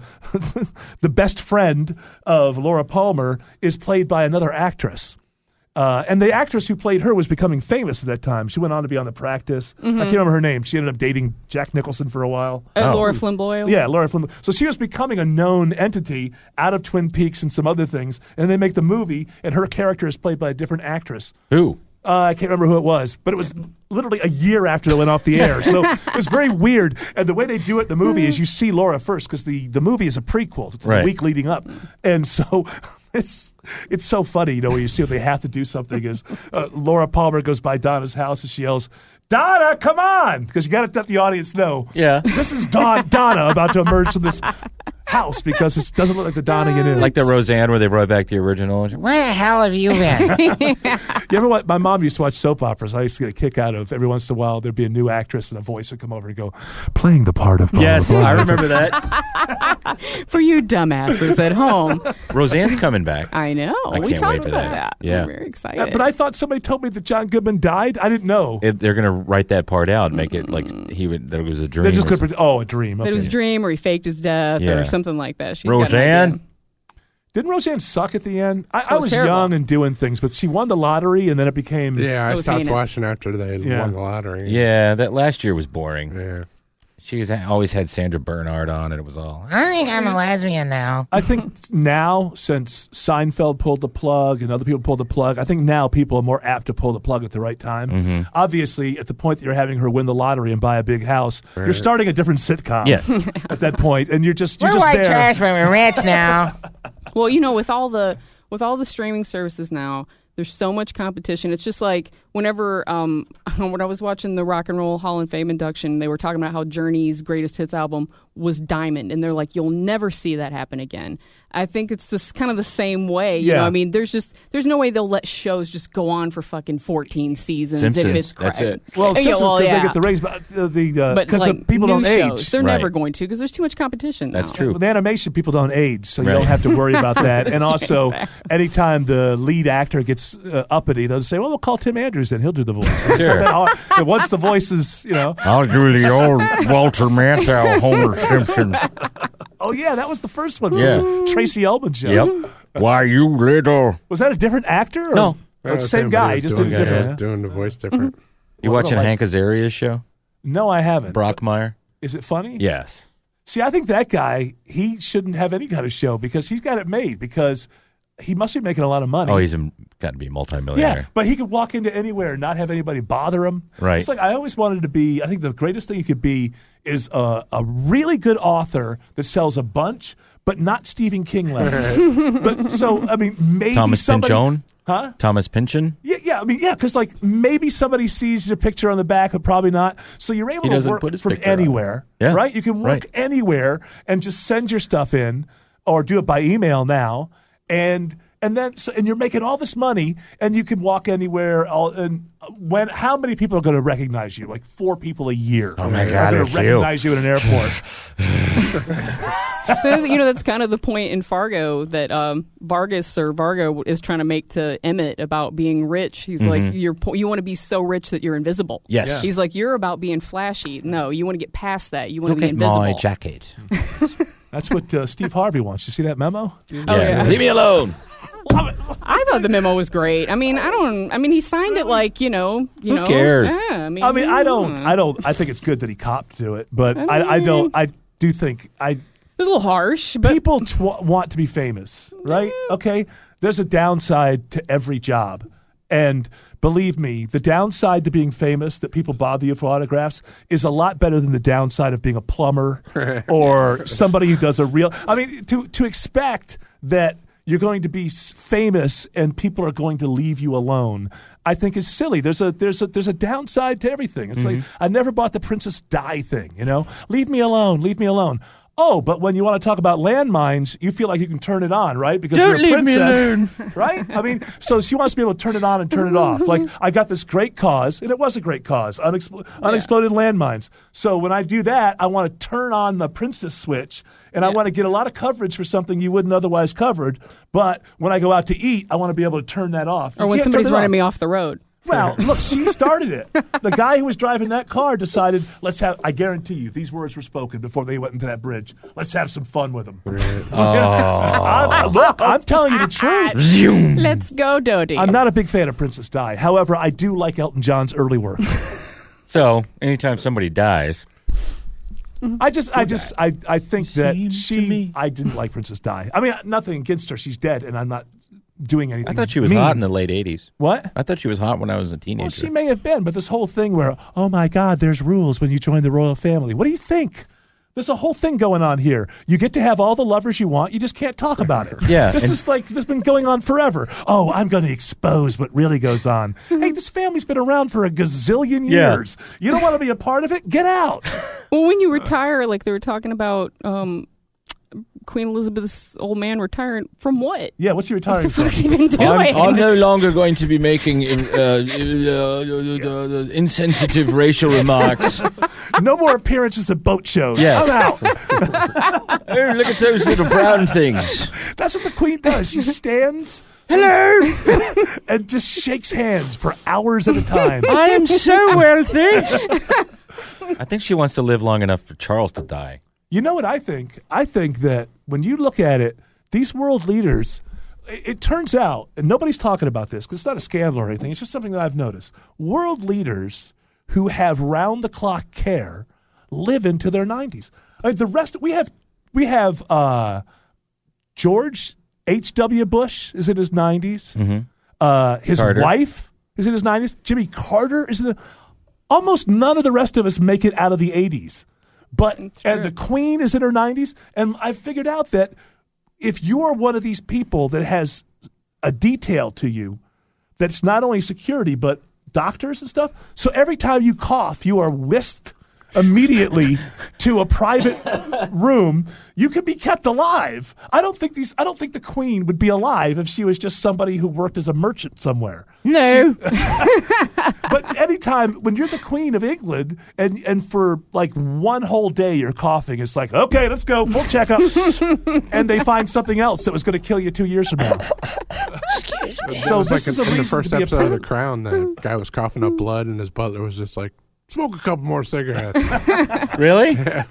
the best friend of Laura Palmer, is played by another actress. Uh, and the actress who played her was becoming famous at that time. She went on to be on The Practice. Mm-hmm. I can't remember her name. She ended up dating Jack Nicholson for a while. Uh, Oh. Laura Flynn Boyle. Yeah, Laura Flynn. So she was becoming a known entity out of Twin Peaks and some other things. And they make the movie, and her character is played by a different actress. Who? Uh, I can't remember who it was, but it was literally a year after it went off the air. So it was very weird. And the way they do it in the movie is you see Laura first because the, the movie is a prequel to Right. the week leading up. And so it's it's so funny, you know, when you see what they have to do something is uh, Laura Palmer goes by Donna's house and she yells, "Donna, come on!" Because you got to let the audience know. Yeah. This is Don, Donna about to emerge from this house because it doesn't look like the Donna it is. Like the Roseanne where they brought back the original. Where the hell have you been? You ever watch, my mom used to watch soap operas. I used to get a kick out of every once in a while there'd be a new actress and a voice would come over and go, playing the part of blah, Yes, blah, blah. I remember that. For you dumbasses at home. Roseanne's coming back. I know. I we can't talked wait for about that. that. Yeah. I'm very excited. Yeah, but I thought somebody told me that John Goodman died. I didn't know. It, they're going to write that part out and make it like he would that it was a dream. They're just or going to, oh, a dream. That it was a Okay. dream or he faked his death Yeah. or something like that. She's got an idea. Roseanne. Didn't Roseanne suck at the end? I, I It was was terrible. young and doing things, but she won the lottery and then it became. Yeah, I It was stopped heinous. watching after they Yeah. won the lottery. Yeah, that last year was boring. Yeah. She was always had Sandra Bernhard on, and it was all. I think I'm a lesbian now. I think now, since Seinfeld pulled the plug and other people pulled the plug, I think now people are more apt to pull the plug at the right time. Mm-hmm. Obviously, at the point that you're having her win the lottery and buy a big house, you're starting a different sitcom. Yes. At that point, and you're just you're We're just white there. trash, but we're rich now. Well, you know, with all the with all the streaming services now, there's so much competition. It's just like whenever um, when I was watching the Rock and Roll Hall of Fame induction, they were talking about how Journey's greatest hits album was Diamond, and they're like, you'll never see that happen again. I think it's this kind of the same way. You Yeah. know, I mean, there's just there's no way they'll let shows just go on for fucking fourteen seasons Simpsons, if it's that's crap. it. Well, Yeah, Simpsons well, because yeah. they get the ratings, but the the But because like the people new don't shows, age. they're Right. never going to because there's too much competition now. That's true. With animation, people don't age, so you Right. don't have to worry about that. And also, Exactly. anytime the lead actor gets uh, uppity, they'll say, "Well, we'll call Tim Andrews, then he'll do the voice." It's not Sure. that hard. And once the voice is, you know, I'll do the old Walter Matthau, Homer Simpson. oh yeah, that was the first one. Yeah. From Tracy Ullman show. Yep. Why, you little. Was that a different actor? Or? No. Oh, it's the same guy. He just did it doing, different. yeah, huh? doing the voice different. You Well, I watching don't like- Hank Azaria's show? No, I haven't. Brockmire? Is it funny? Yes. See, I think that guy, he shouldn't have any kind of show because he's got it made because he must be making a lot of money. Oh, he's a, got to be a multimillionaire. Yeah, but he could walk into anywhere and not have anybody bother him. Right. It's like I always wanted to be, I think the greatest thing you could be is a, a really good author that sells a bunch, but not Stephen King level. But so, I mean, maybe Thomas somebody. Pynchon? Huh? Thomas Pynchon? Yeah, yeah. I mean, yeah, because like maybe somebody sees your picture on the back, but probably not. So you're able He to doesn't work put his from picture on. anywhere, Yeah. right? You can work Right. anywhere and just send your stuff in, or do it by email now, and and then so, and you're making all this money, and you can walk anywhere. All, and when how many people are going to recognize you? Like four people a year. Oh my are God, going it's to recognize you. you in an airport. You know, that's kind of the point in Fargo that um, Vargas or Vargo is trying to make to Emmett about being rich. He's Mhm. like, you're po- you want to be so rich that you're invisible. Yes. Yeah. He's like, you're about being flashy. No, you want to get past that. You want to Look be at invisible. my jacket. That's what uh, Steve Harvey wants. You see that memo? Oh, yeah. Leave me alone. I thought the memo was great. I mean, I don't. I mean, he signed it like you know. You Who know. cares? Yeah, I mean, I mean, I don't, yeah. I don't. I think it's good that he copped to it, but I I, I don't. mean- I do think I. It was a little harsh, but People tw- want to be famous, right? Okay, there's a downside to every job, and believe me, the downside to being famous, that people bother you for autographs, is a lot better than the downside of being a plumber or somebody who does a real. I mean, to to expect that you're going to be s- famous and people are going to leave you alone, I think is silly. There's a there's a there's a downside to everything. It's like I never bought the Princess Di thing. You know, leave me alone, leave me alone. Oh, but when you want to talk about landmines, you feel like you can turn it on, right? Because Don't you're a leave me princess, alone. right? I mean, so she wants to be able to turn it on and turn it off. Like, I got this great cause, and it was a great cause, unexpl- unexploded landmines. So when I do that, I want to turn on the princess switch, and I want to get a lot of coverage for something you wouldn't otherwise covered. But when I go out to eat, I want to be able to turn that off. or You when can't somebody's turn it running off. me off the road. Well, look, she started it. The guy who was driving that car decided, let's have, I guarantee you, these words were spoken before they went into that bridge. Let's have some fun with them. I'm, look, I'm telling you the truth. Let's go, Dodie. I'm not a big fan of Princess Di. However, I do like Elton John's early work. So, anytime somebody dies, I just, I just, I, I think that she, I didn't like Princess Di. I mean, nothing against her. She's dead, and I'm not doing anything. I thought she was mean. hot in the late eighties. What? I thought she was hot when I was a teenager. Well, she may have been, but this whole thing where, oh my God, there's rules when you join the royal family. What do you think? There's a whole thing going on here. You get to have all the lovers you want. You just can't talk about it. Yeah, This and- is like, this has been going on forever. Oh, I'm going to expose what really goes on. Hey, this family's been around for a gazillion Yeah. years. You don't want to be a part of it? Get out. Well, when you retire, like they were talking about um, Queen Elizabeth's old man retiring from what? Yeah, what's he retiring What the fuck's he from? been doing? I'm, I'm no longer going to be making uh, uh, uh, insensitive racial remarks. No more appearances at boat shows. Yes. I'm out. Oh, look at those little brown things. That's what the Queen does. She stands Hello. and just shakes hands for hours at a time. I am so wealthy. I think she wants to live long enough for Charles to die. You know what I think? I think that when you look at it, these world leaders, it, it turns out, and nobody's talking about this because it's not a scandal or anything, it's just something that I've noticed. World leaders who have round-the-clock care live into their nineties. I mean, the rest, we have, we have uh, George H W. Bush is in his nineties. Mm-hmm. Uh, his Carter. wife is in his nineties. Jimmy Carter is in the, almost none of the rest of us make it out of the eighties. But and the Queen is in her nineties, and I figured out that if you are one of these people that has a detail to you that's not only security but doctors and stuff, so every time you cough, you are whisked immediately to a private room. You could be kept alive. I don't think these. I don't think the Queen would be alive if she was just somebody who worked as a merchant somewhere. No. But anytime when you're the Queen of England and and for like one whole day you're coughing, it's like, okay, let's go, full checkup. And they find something else that was going to kill you two years from now. Excuse me. So It was this like is in, a in the reason first to be a episode of The prude. Crown, the guy was coughing up blood, and his butler was just like, "Smoke a couple more cigarettes." Really? Yeah.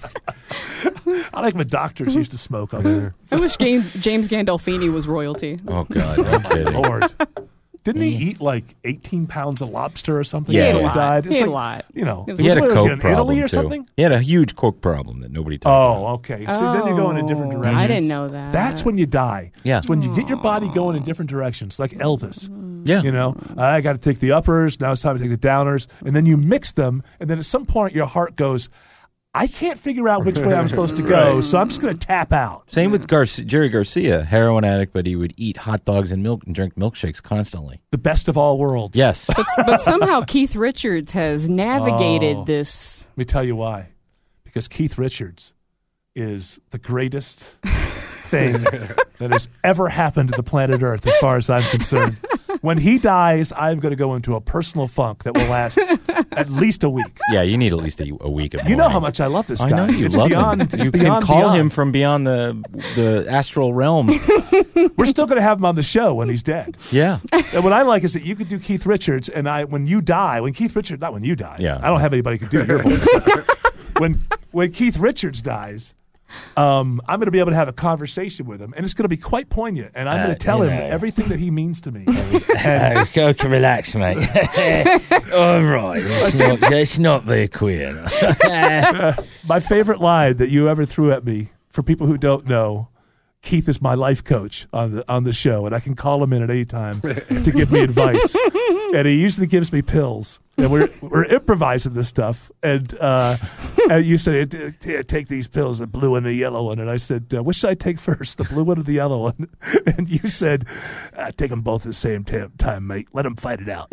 I like when doctors used to smoke on there. I wish James, James Gandolfini was royalty. Oh, God. No kidding. Lord. Didn't he eat like eighteen pounds of lobster or something Yeah. before He he had a died? lot. It's He had like, a lot. You know, It He had a what was coke in problem, Italy or too. something? He had a huge coke problem that nobody talked about. Oh, okay. See, then you go in a different Oh, direction. I didn't know that. That's when you die. Yeah. It's when you get your body going in different directions, like Elvis. Yeah. You know, I got to take the uppers. Now it's time to take the downers. And then you mix them. And then at some point, your heart goes, I can't figure out which way I'm supposed to go, so I'm just going to tap out. Same with Gar- Jerry Garcia, heroin addict, but he would eat hot dogs and milk and drink milkshakes constantly. The best of all worlds. Yes. But, but somehow Keith Richards has navigated Oh. this. Let me tell you why. Because Keith Richards is the greatest thing that has ever happened to the planet Earth, as far as I'm concerned. When he dies, I'm going to go into a personal funk that will last at least a week. Yeah, you need at least a, a week of You know how much I love this I guy. know you it's love beyond, him. It's You beyond, can call beyond. him from beyond the the astral realm. We're still going to have him on the show when he's dead. Yeah. And what I like is that you could do Keith Richards, and I when you die, when Keith Richards, not when you die. Yeah. I don't have anybody who can do your voice. when when Keith Richards dies, um, I'm going to be able to have a conversation with him, and it's going to be quite poignant. And I'm Uh, going to tell you him know. everything that he means to me. And uh, go to relax, mate. All right, let's not, let's not be queer. My favorite line that you ever threw at me, for people who don't know, Keith is my life coach on the on the show, and I can call him in at any time to give me advice. And he usually gives me pills. And we're we're improvising this stuff. And, uh, and you said, take these pills, the blue and the yellow one. And I said, uh, which should I take first, the blue one or the yellow one? And you said, uh, take them both at the same t- time, mate. Let them fight it out.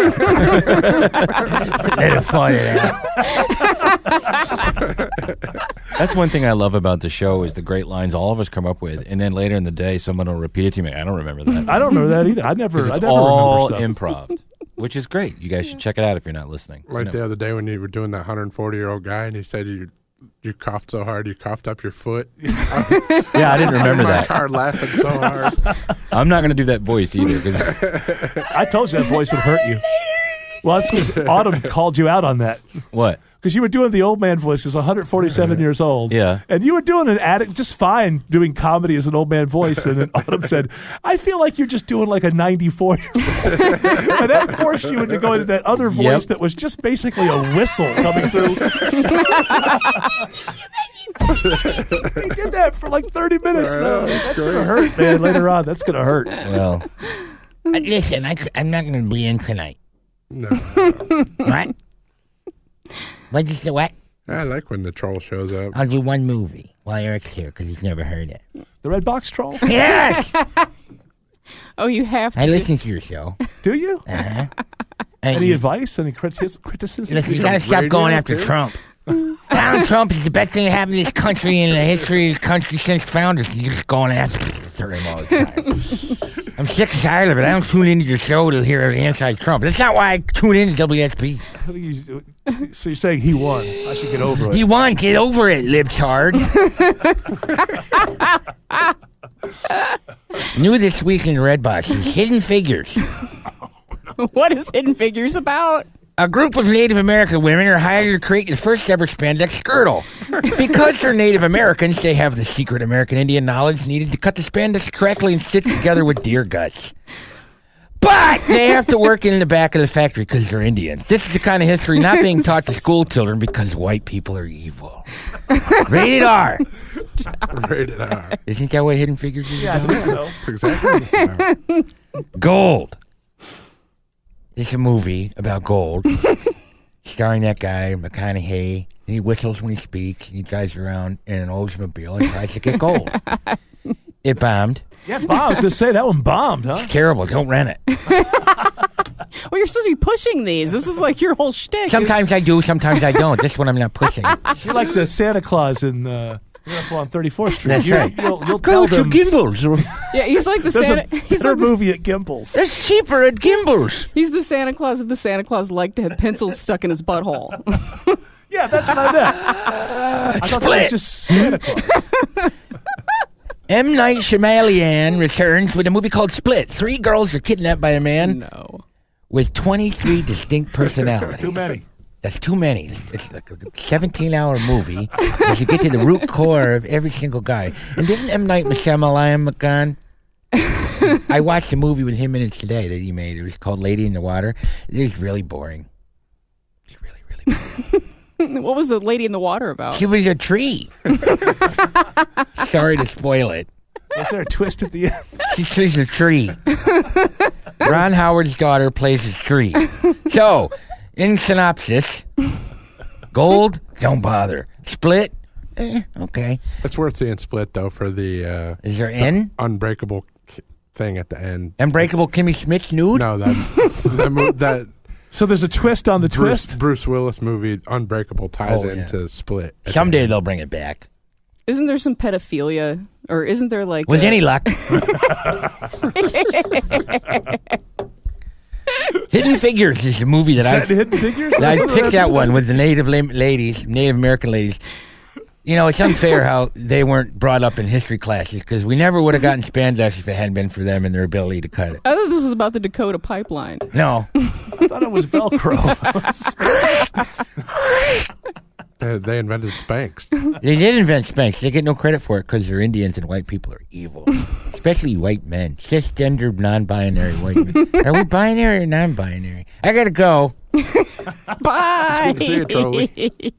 Let them fight it out. That's one thing I love about the show is the great lines all of us come up with, and then later in the day, someone will repeat it to me. I don't remember that. I don't remember that either. I never, 'Cause I it's never all remember stuff. improv, which is great. You guys should check it out if you're not listening. Like You the know. other day when you were doing that one hundred forty year old guy, and he said you you coughed so hard you coughed up your foot. Yeah, I didn't remember I'm in my that. car laughing so hard. I'm not going to do that voice either. Cause I told you that voice would hurt you. Well, that's because Autumn called you out on that. What? Because you were doing the old man voice as one hundred forty-seven years old. Yeah. And you were doing an addict just fine doing comedy as an old man voice. And then Autumn said, I feel like you're just doing like a ninety-four year old. And that forced you into going to that other voice Yep. that was just basically a whistle coming through. He did that for like thirty minutes. No, that's going to hurt, man. Later on, that's going to hurt. Well, Uh, listen, I, I'm not going to be in tonight. No. What? What did you say? What? I like when the troll shows up. I'll do one movie while Eric's here because he's never heard it. The Red Box Troll? Yes! Oh, you have to. I listen to your show. Do you? Uh-huh. Any you, advice? Any criti- criticism? Listen, you got to stop going after Trump. Donald Trump is the best thing that happened to this country in the history of this country since founders. You're just going after him all the time. I'm sick and tired of it. I don't tune into your show to hear the anti-Trump. That's not why I tune into W S B. So you're saying he won. I should get over it. He won. Get over it, libtard. New this week in the Red Box is Hidden Figures. What is Hidden Figures about? A group of Native American women are hired to create the first ever spandex girdle. Because they're Native Americans, they have the secret American Indian knowledge needed to cut the spandex correctly and stitch together with deer guts. But they have to work in the back of the factory because they're Indians. This is the kind of history not being taught to school children because white people are evil. Rated R. Rated R. Isn't that what Hidden Figures is Yeah, I about? think so. That's exactly what it's about. Gold. It's a movie about gold, starring that guy, McConaughey. And he whistles when he speaks, and he drives around in an Oldsmobile and tries to get gold. It bombed. Yeah, bomb. I was going to say, that one bombed, huh? It's terrible. Don't rent it. Well, you're supposed to be pushing these. This is like your whole shtick. Sometimes I do, sometimes I don't. This one I'm not pushing. You're like the Santa Claus in uh, on thirty-fourth Street. That's you, right. You'll, you'll Go tell to them, Gimbals. Yeah, he's like the There's Santa. a He's better like, movie at Gimbals. It's cheaper at Gimbals. he's the Santa Claus if the Santa Claus liked to have pencils stuck in his butthole. Yeah, that's what I meant. I thought that was just Santa Claus. M. Night Shyamalan returns with a movie called Split. Three girls are kidnapped by a man No. with twenty-three distinct personalities. Too many. That's too many. It's like a seventeen-hour movie as you get to the root core of every single guy. And doesn't M. Night Shyamalan McGon? I watched a movie with him in it today that he made. It was called Lady in the Water. It was really boring. It was really, really boring. What was the Lady in the Water about? She was a tree. Sorry to spoil it. Was there a twist at the end? She plays a tree. Ron Howard's daughter plays a tree. So, in synopsis, gold, don't bother. Split. Eh, okay. It's worth seeing Split though for the. Uh, Is there the N? Unbreakable thing at the end. Unbreakable Kimmy Schmidt's nude? No, that that, mo- that So there's a twist on the Bruce, twist? Bruce Willis movie Unbreakable ties Oh, yeah. into Split. Someday they'll bring it back. Isn't there some pedophilia, or isn't there like With a- any luck. Hidden Figures is a movie that I Is that Hidden Figures? I picked that one with the Native la- ladies, Native American ladies. You know, it's unfair how they weren't brought up in history classes because we never would have gotten spandex if it hadn't been for them and their ability to cut it. I thought this was about the Dakota pipeline. No. I thought it was Velcro. Uh, they invented Spanx. They did invent Spanx. They get no credit for it because they're Indians and white people are evil. Especially white men. Cisgender, non-binary white men. Are we binary or non-binary? I gotta go. Bye. See you, Trolley.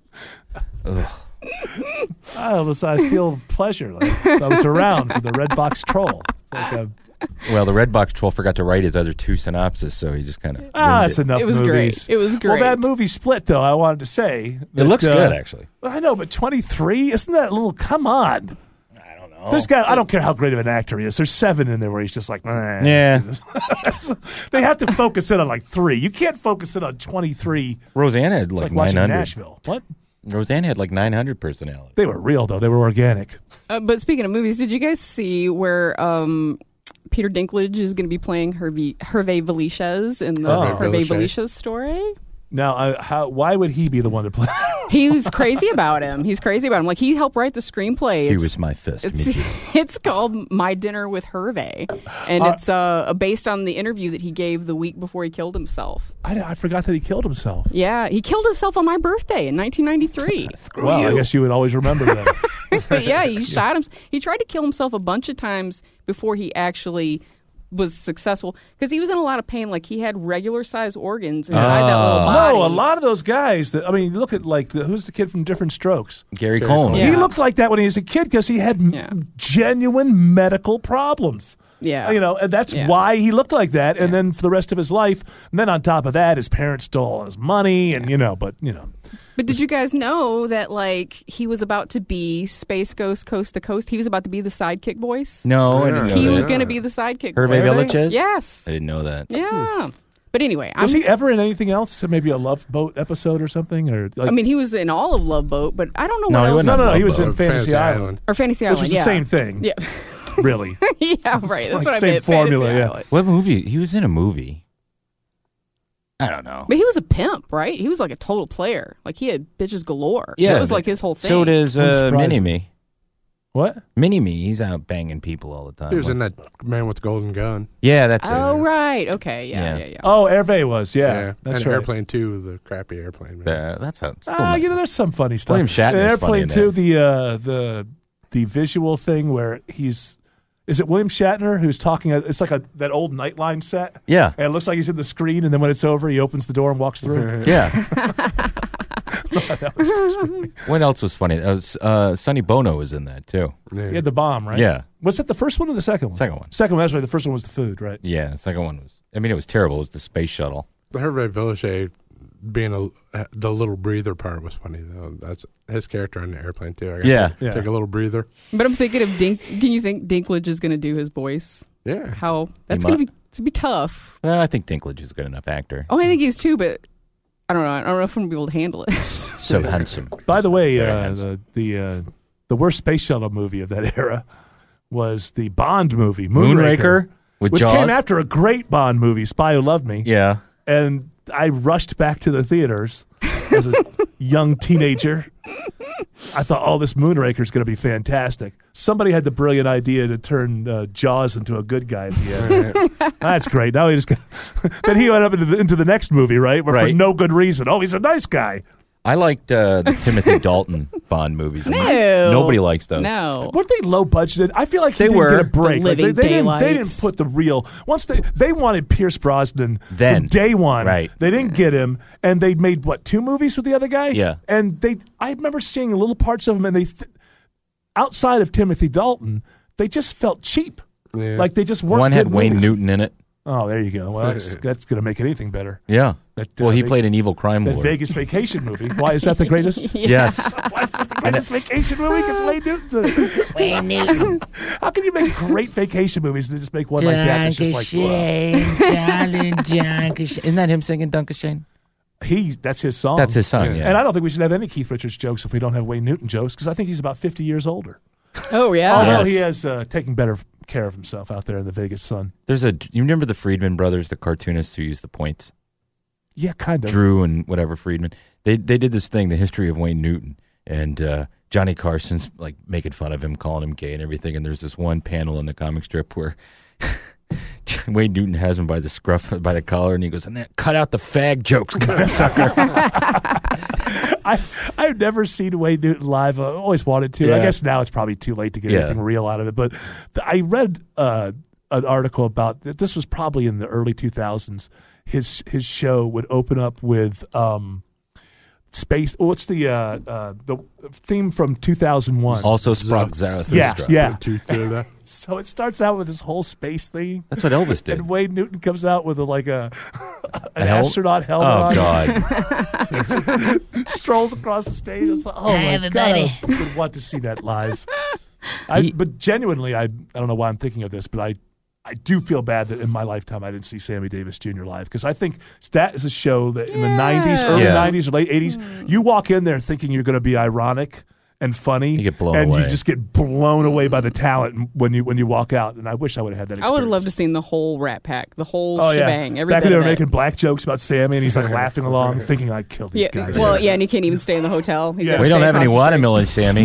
I almost I feel pleasure. Like I was around for the Red Box Troll. Like a, Well, the Red Box Troll forgot to write his other two synopses, so he just kind of. ah, that's enough It was movies. great. It was Well, great. that movie Split, though, I wanted to say. It looks good, actually. I know, but twenty-three? Isn't that a little, come on. I don't know. This guy, I don't care how great of an actor he is. There's seven in there where he's just like, eh. Yeah. They have to focus in on like three. You can't focus in on twenty-three. Roseanne had It's like, like watching nine hundred. Nashville. What? Roseanne had like nine hundred personality. They were real, though. They were organic. Uh, but speaking of movies, did you guys see where um, Peter Dinklage is going to be playing Hervé, Hervé Villechaize in the Oh. Hervé Villechaize. Villechaize story? Now, I, how? Why would he be the one to play? He's crazy about him. He's crazy about him. Like, he helped write the screenplay. He It's- was my first It's, midget. it's called My Dinner with Hervé, and Uh, it's uh, based on the interview that he gave the week before he killed himself. I, I forgot that he killed himself. Yeah, he killed himself on my birthday in nineteen ninety-three. Well, I guess you would always remember that. But yeah, he shot him. He tried to kill himself a bunch of times before he actually was successful because he was in a lot of pain. Like, he had regular size organs inside that little body. No, a lot of those guys. That, I mean, look at like the, who's the kid from Different Strokes? Gary Coleman. Yeah. He looked like that when he was a kid because he had m- Yeah. genuine medical problems. Yeah. You know, and that's Yeah. why he looked like that. And then for the rest of his life, and then on top of that, his parents stole his money, and you know, but you know, But did you guys know that, like, he was about to be Space Ghost Coast to Coast? He was about to be the sidekick voice. No, I didn't know He that. was going to be the sidekick Hervé voice. Villechaize? Yes. I didn't know that. Yeah. But anyway, was I'm, he ever in anything else? Maybe a Love Boat episode or something, or like, I mean, he was in all of Love Boat, but I don't know No, what he else. wasn't no, no, no, Love he was Boat. in Fantasy, Fantasy Island, Island. Or Fantasy which Island, was the yeah. same thing, Yeah. really. Yeah, right. That's like what I same meant. formula, Fantasy yeah. Island. What movie? He was in a movie. I don't know. But he was a pimp, right? He was like a total player. Like, he had bitches galore. Yeah, That was like his whole thing. So does I'm uh, surprised. Mini-Me. What? Mini-Me, he's out banging people all the time. He was in that Man with the Golden Gun. Yeah, that's Oh, it. right. Okay. Yeah, Yeah. yeah, yeah. Oh, Hervé was, yeah, that's and right. Airplane two, the crappy airplane. Man. Uh, that's how. still Ah, not- you know, there's some funny stuff. William Shatner's In Airplane funny in too. that. The uh, the the visual thing where he's. Is it William Shatner who's talking? It's like a that old Nightline set. Yeah. And it looks like he's in the screen, and then when it's over, he opens the door and walks through. Yeah. That was just funny. What else was funny? Uh, s- uh, Sonny Bono was in that too. He had the bomb, right? Yeah. Was that the first one or the second one? Second one. Second one. That's right. The first one was the food, right? Yeah, the second one was. I mean, it was terrible. It was the space shuttle. The Hervé Villechaize being a the little breather part was funny though. That's his character on the airplane too. I got Yeah. to Yeah. take a little breather. But I'm thinking of Dink. Can you think Dinklage is going to do his voice? Yeah. How that's He going to might. be to be tough. Well, I think Dinklage is a good enough actor. Oh, I think he's too, but I don't know. I don't know if I'm going to be able to handle it. So handsome. By the way, Very uh, handsome. the the uh, the worst space shuttle movie of that era was the Bond movie, Moonraker Moonraker, with which Jaws? came after a great Bond movie, Spy Who Loved Me. Yeah. And I rushed back to the theaters as a young teenager. I thought, oh, this Moonraker is going to be fantastic. Somebody had the brilliant idea to turn uh, Jaws into a good guy at the end. That's great. Now he just got, then he went up into the, into the next movie, right? Where for Right. no good reason. Oh, he's a nice guy. I liked uh, the Timothy Dalton Bond movies. No. Nobody likes those. No. Weren't they low budgeted? I feel like he They didn't were. get a break. The Like, they, Living they didn't, they didn't Daylights. put the real once they they wanted Pierce Brosnan Then. from day one. Right. They didn't get him, and they made what two movies with the other guy? Yeah. And they I remember seeing little parts of them, and they th- outside of Timothy Dalton, they just felt cheap. Yeah. Like they just weren't. One had good Wayne movies. Newton in it. Oh, there you go. Well, that's, that's going to make anything better. Yeah. That, well, uh, he they- played an evil crime That lord. Vegas Vacation movie. Why is that the greatest? Yes. Why is that the greatest vacation movie? Because Wayne Newton's in it. Wayne Newton. How can you make great vacation movies and just make one like that? It's just like, whoa. darling Donkashane. Isn't that him singing Dunkashane? He, that's his song. That's his song, yeah. And I don't think we should have any Keith Richards jokes if we don't have Wayne Newton jokes, because I think he's about fifty years older. Oh, yeah. Although Yes. he has uh, taken better care of himself out there in the Vegas sun. There's a. You remember the Friedman brothers, the cartoonists who used the points? Yeah, kind of. Drew and whatever Friedman. They they did this thing, the history of Wayne Newton, and uh, Johnny Carson's like making fun of him, calling him gay and everything. And there's this one panel in the comic strip where Wayne Newton has him by the scruff, by the collar, and he goes, "And then cut out the fag jokes, sucker." I, I've never seen Wayne Newton live. I always wanted to. I Yeah. guess now it's probably too late to get Yeah. anything real out of it. But th- I read uh, an article about that. This was probably in the early two thousands. His his show would open up with um, space. What's the uh, uh, the theme from two thousand one? Also sprung Zarathustra. Yeah, yeah. Two-thirds. So it starts out with this whole space thing. That's what Elvis did. And Wayne Newton comes out with a, like a an A hel- astronaut helmet Oh, on. God. Just strolls across the stage. It's like, oh Hi, my everybody. God, I would want to see that live. I, He- but genuinely, I I don't know why I'm thinking of this, but I I do feel bad that in my lifetime I didn't see Sammy Davis Junior live, because I think that is a show that in the nineties, early Yeah. nineties or late eighties, you walk in there thinking you're going to be ironic and funny, You get blown and away. you just get blown away by the talent when you when you walk out. And I wish I would have had that I experience. would have loved to seen the whole Rat Pack, the whole Oh shebang, yeah, every back bit when they of were it. making black jokes about Sammy, and he's like laughing along, thinking I killed these Yeah, guys. well, yeah, and he can't even stay in the hotel. He's Yeah. gotta We don't stay have any across the street. watermelon, Sammy.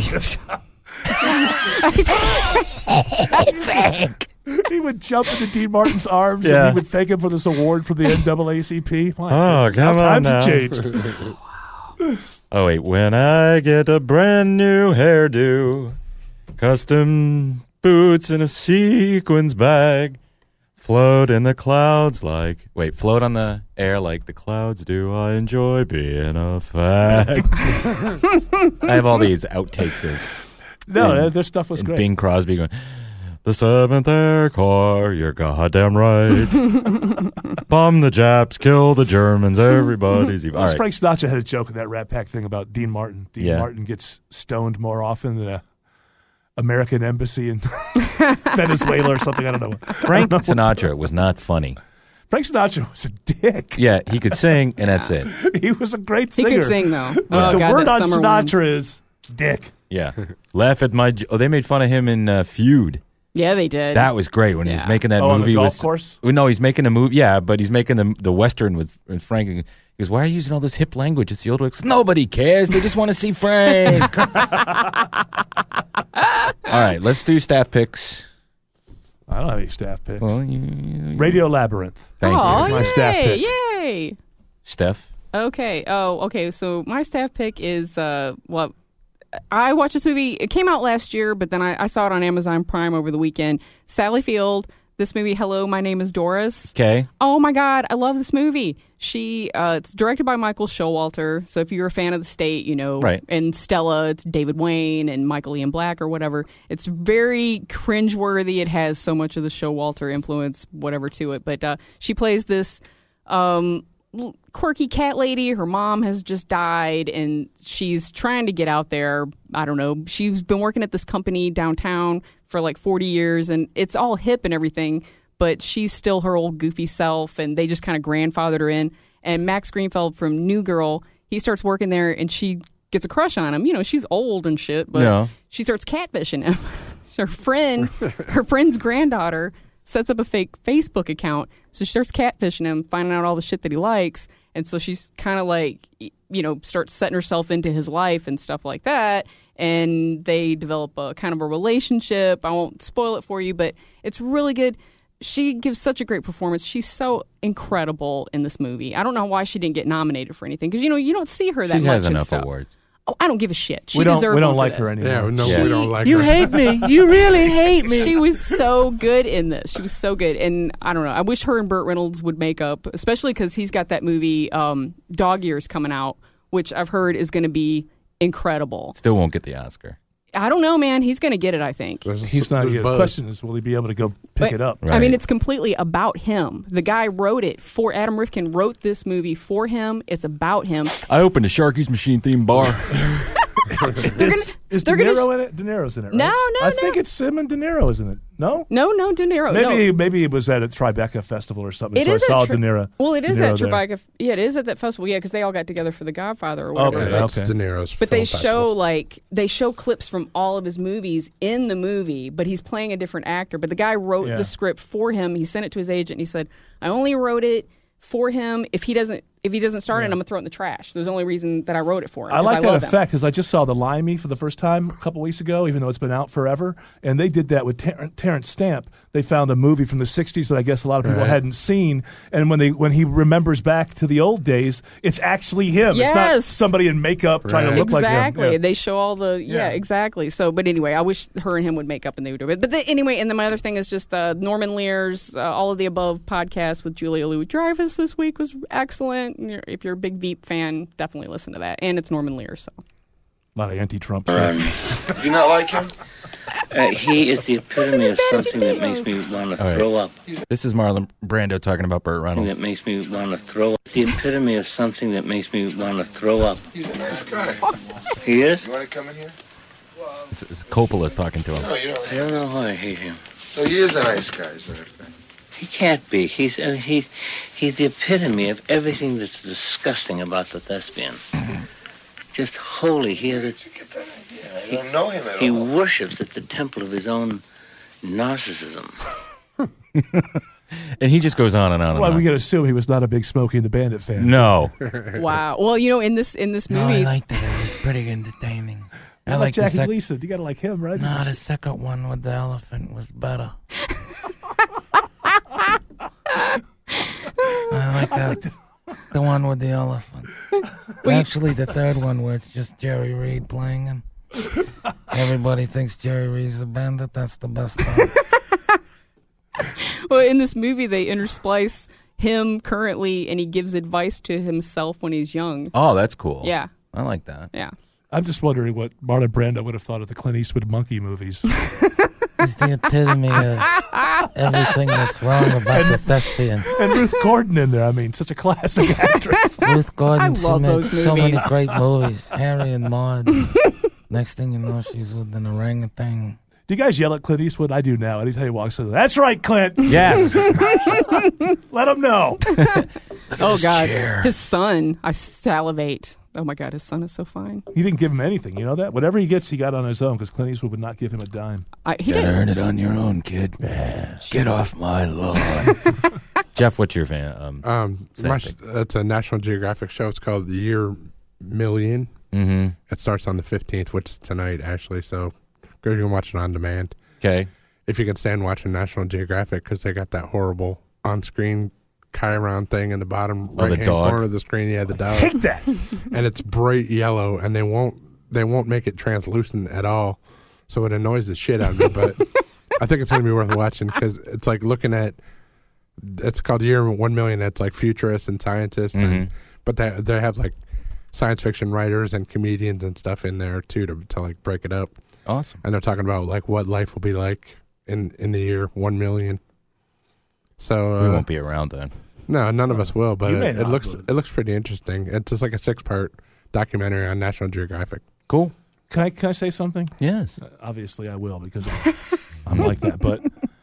He would jump into Dean Martin's arms, Yeah. and he would thank him for this award from the N double A C P. My Oh, goodness, how come on times now. have changed. Oh, wait. When I get a brand new hairdo, custom boots in a sequins bag, float in the clouds like... Wait, float on the air like the clouds do. I enjoy being a fag. I have all these outtakes of... No, and- that- their stuff was and great. Bing Crosby going... The seventh Air Corps, you're goddamn right. Bomb the Japs, kill the Germans, everybody's evil. All right. Frank Sinatra had a joke in that Rat Pack thing about Dean Martin. Dean Yeah. Martin gets stoned more often than a American embassy in Venezuela or something. I don't know. Frank I don't know. Sinatra was not funny. Frank Sinatra was a dick. Yeah, he could sing, and that's it. He was a great He singer. could sing, though. But Oh, the God, word that on summer Sinatra one. is dick. Yeah. Laugh at my... j- Oh, they made fun of him in uh, Feud. Yeah, they did. That was great when he was Yeah. making that Oh, on the movie. golf with, course? Well, no, he's making a movie. Yeah, but he's making the the Western with, with Frank. And he goes, why are you using all this hip language? It's the old way. Nobody cares. They just want to see Frank. All right, let's do staff picks. I don't have any staff picks. Well, you, you- Radio Labyrinth. Thank oh, you. This is my yay, staff pick. Yay! Steph? Okay. Oh, okay. So my staff pick is uh, well, I watched this movie. It came out last year, but then I, I saw it on Amazon Prime over the weekend. Sally Field. This movie, Hello, My Name is Doris. Okay. Oh my God, I love this movie. She, uh, it's directed by Michael Showalter. So if you're a fan of The State, you know, Right. and Stella, it's David Wayne and Michael Ian Black or whatever. It's very cringeworthy. It has so much of the Showalter influence, whatever, to it. But uh, she plays this um, l- quirky cat lady. Her mom has just died, and she's trying to get out there. I don't know. She's been working at this company downtown for like forty years, and it's all hip and everything, but she's still her old goofy self, and they just kind of grandfathered her in. And Max Greenfeld from New Girl, he starts working there, and she gets a crush on him. You know, she's old and shit, but Yeah. she starts catfishing him. Her friend, her friend's granddaughter sets up a fake Facebook account, so she starts catfishing him, finding out all the shit that he likes, and so she's kind of like, you know, starts setting herself into his life and stuff like that. And they develop a kind of a relationship. I won't spoil it for you, but it's really good. She gives such a great performance. She's so incredible in this movie. I don't know why she didn't get nominated for anything, because you know you don't see her that She much has in enough stuff. awards. Oh, I don't give a shit. She We don't- deserved we don't one for like her this. anymore. Yeah, no, She- we don't like You her. hate me. You really hate me. She was so good in this. She was so good. And I don't know. I wish her and Burt Reynolds would make up, especially because he's got that movie um, Dog Years coming out, which I've heard is going to be incredible. Still won't get the Oscar. I don't know, man. He's going to get it, I think. There's, He's not. The question is, will he be able to go pick but, it up? Right. I mean, it's completely about him. The guy wrote it for Adam Rifkin. Wrote this movie for him. It's about him. I opened a Sharky's Machine themed bar. is is De Niro in it? De Niro's in it, right? No, no, I no. think it's him and De Niro, isn't it? No? No, no, De Niro. Maybe no. maybe it was at a Tribeca festival or something, It so I is saw at tri- De Niro. Well, it is De Niro at there. Tribeca. Yeah, it is at that festival, yeah, because they all got together for The Godfather or whatever. Okay, That's okay. De Niro's But film they festival. show like they show clips from all of his movies in the movie, but he's playing a different actor. But the guy wrote Yeah. the script for him. He sent it to his agent and he said, I only wrote it for him. If he doesn't if he doesn't start it, I'm gonna throw it in the trash. There's the only reason that I wrote it for him. I 'cause like that love him. effect because I just saw The Limey for the first time a couple weeks ago, even though it's been out forever. And they did that with Ter- Terrence Stamp. They found a movie from the sixties that I guess a lot of people Right. hadn't seen. And when they when he remembers back to the old days, it's actually him. It's not Yes. somebody in makeup trying to look exactly. like him. Yeah. They show all the yeah, Yeah. exactly. So, but anyway, I wish her and him would make up and they would do it. But the, anyway, and then my other thing is just uh, Norman Lear's uh, All of the Above podcast with Julia Louis-Dreyfus this week was excellent. And you're, if you're a big Veep fan, definitely listen to that. And it's Norman Lear, so A lot of anti-Trump. Um, stuff. you not like him? Uh, he is the epitome of something that makes me want to All right. throw up. This is Marlon Brando talking about Burt Reynolds. That makes me want to throw up. The epitome of something that makes me want to throw up. He's a nice guy. He is? You want to come in here? This is Coppola's talking to him. No, you don't. I don't know why I hate him. No, he is a nice guy, as a matter of fact. He can't be. He's uh, he's he's the epitome of everything that's disgusting about the thespian. Just holy. He has a, I don't know him at he all. worships at the temple of his own narcissism. And he just goes on and on and Well, on. we got to assume he was not a big Smokey and the Bandit fan. No. wow. Well, you know, in this in this No, I movie, liked it. It was pretty entertaining. I I like like the Jackie sec- Gleason. You got to like him, right? No, Just- the second one with the elephant was better. I like that. The one with the elephant. Actually, the third one where it's just Jerry Reed playing him. Everybody thinks Jerry Reed's a bandit. That's the best one. well, in this movie, they intersplice him currently, and he gives advice to himself when he's young. Oh, that's cool. Yeah. I like that. Yeah. I'm just wondering what Marlon Brando would have thought of the Clint Eastwood monkey movies. He's the epitome of everything that's wrong about the thespian. And Ruth Gordon in there. I mean, such a classic actress. Ruth Gordon, I she love made those so many movies. great movies. Harry and Maude. Next thing you know, she's with an orangutan. Do you guys yell at Clint Eastwood? I do now. Anytime he walks in, that's right, Clint. Yes. Let him know. Oh his God, chair. his son! I salivate. Oh my God, his son is so fine. He didn't give him anything. You know that? Whatever he gets, he got on his own because Clint Eastwood would not give him a dime. I, he Gotta didn't. earn it on your own, kid. Get off my lawn. Jeff, what's your fan? Um, Um, Same my, thing. it's a National Geographic show. It's called The Year Million. mm-hmm. It starts on the fifteenth, which is tonight, actually. So go you can watch it on demand. Okay. If you can stand watching National Geographic, because they got that horrible on-screen Chiron thing in the bottom Oh, the right-hand dog. corner of the screen. Yeah, the dog. Hate that. And it's bright yellow, and they won't they won't make it translucent at all, so it annoys the shit out of me. But I think it's gonna be worth watching because it's like looking at. It's called Year One Million. It's like futurists and scientists, and, but they they have like science fiction writers and comedians and stuff in there too to to like break it up. Awesome. And they're talking about like what life will be like in in the year one million. So uh, We won't be around then. no, none of us will, but You may it, it not, looks but- it looks pretty interesting. It's just like a six part documentary on National Geographic. Cool. Can I can I say something? Yes. Uh, obviously, I will because I'm, I'm like that. But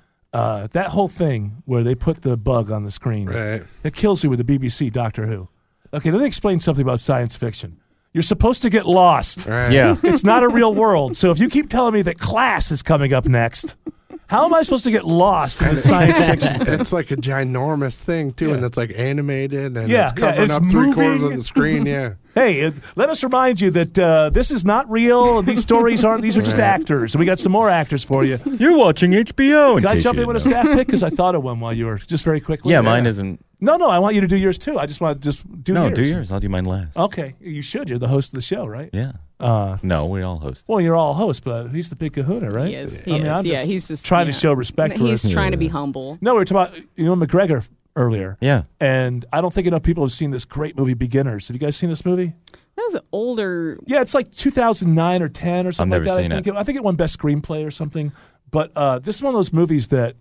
uh, that whole thing where they put the bug on the screen, Right. it kills you with the B B C Doctor Who. Okay, let me explain something about science fiction. You're supposed to get lost. Right. Yeah. It's not a real world. So if you keep telling me that Class is coming up next, how am I supposed to get lost in the science fiction? It's like a ginormous thing too, Yeah. and it's like animated and Yeah, it's yeah, covering it's up three quarters moving. of the screen. Yeah. Hey, uh, let us remind you that uh, this is not real. These stories aren't. These are just Right. actors. And we got some more actors for you. You're watching H B O. Can I case jump you in with a didn't know. staff pick? Because I thought of one while you were just very quickly. Yeah, mine isn't. No, no, I want you to do yours too. I just want to just do no, yours. do yours. I'll do mine last. Okay, you should. You're the host of the show, right? Yeah. Uh, No, we all host. well, you're all hosts, but he's the big kahuna, right? He is. I He mean, is. I'm Yeah, just he's just trying yeah. to show respect for He's us. trying to be humble. No, we were talking about you know McGregor earlier. Yeah. And I don't think enough people have seen this great movie, Beginners. Have you guys seen this movie? That was an older. Yeah, it's like two thousand nine or ten or something I've never like that. seen I think it. I think it won Best Screenplay or something. But uh, this is one of those movies that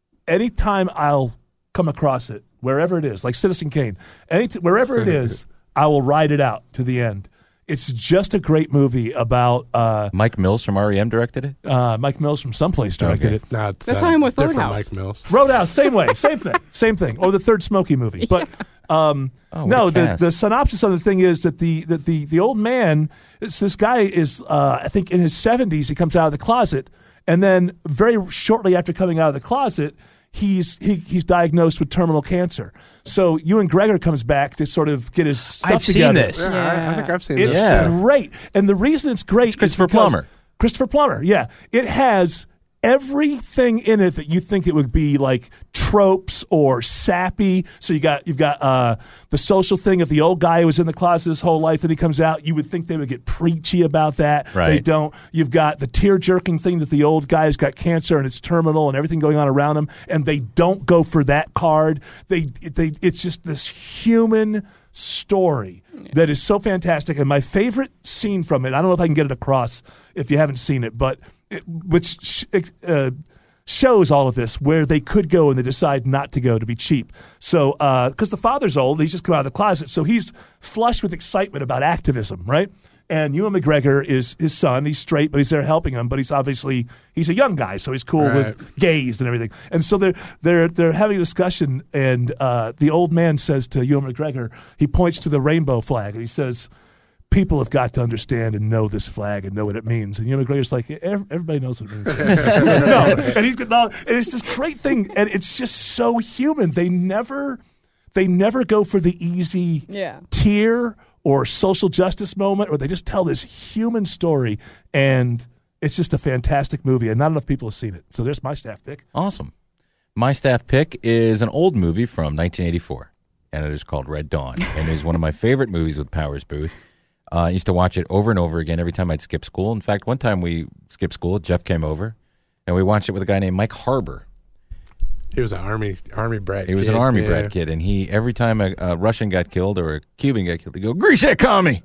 anytime I'll come across it, wherever it is, like Citizen Kane, any t- wherever it is, I will ride it out to the end. It's just a great movie about uh, Mike Mills from R E M directed it. uh, Mike Mills from someplace directed Okay. it. No, it's That's uh, how I'm with different Roadhouse. Mike Mills. Roadhouse, same way, same thing, same thing. Or the third Smokey movie. But um, Oh, what no, a the, cast. the synopsis of the thing is that the that the the old man, it's, this guy is uh, I think in his seventies. He comes out of the closet, and then very shortly after coming out of the closet, he's he, he's diagnosed with terminal cancer. So Ewan McGregor comes back to sort of get his stuff I've seen together. this. Yeah, I, I think I've seen It's this. Yeah. great. And the reason it's great It's Christopher is because- Plummer. Christopher Plummer, yeah. It has everything in it that you think it would be like tropes or sappy. So you got you've got uh, the social thing of the old guy who was in the closet his whole life and he comes out. You would think they would get preachy about that. Right. They don't. You've got the tear-jerking thing that the old guy's got cancer and it's terminal and everything going on around him, and they don't go for that card. They they it's just this human story that is so fantastic. And my favorite scene from it, I don't know if I can get it across if you haven't seen it, but it, which sh- uh, shows all of this, where they could go and they decide not to go to be cheap. So, because the father's old, he's just come out of the closet, so he's flushed with excitement about activism, right? And Ewan McGregor is his son. He's straight, but he's there helping him. But he's obviously he's a young guy, so he's cool Right. with gays and everything. And so they're they're they're having a discussion, and uh, the old man says to Ewan McGregor, he points to the rainbow flag, and he says, "People have got to understand and know this flag and know what it means." And Ewan McGregor's like, "Ev- everybody knows what it means." No. And he's no, and it's this great thing, and it's just so human. They never they never go for the easy Yeah. tear or social justice moment, or they just tell this human story, and it's just a fantastic movie, and not enough people have seen it. So there's my staff pick. Awesome. My staff pick is an old movie from nineteen eighty-four, and it is called Red Dawn, and it is one of my favorite movies with Powers Booth. Uh, I used to watch it over and over again every time I'd skip school. In fact, one time we skipped school, Jeff came over, and we watched it with a guy named Mike Harbour. He was an army army brat. He was kid. an army yeah. brat kid, and he every time a, a Russian got killed or a Cuban got killed, he'd go, "Grease that commie!"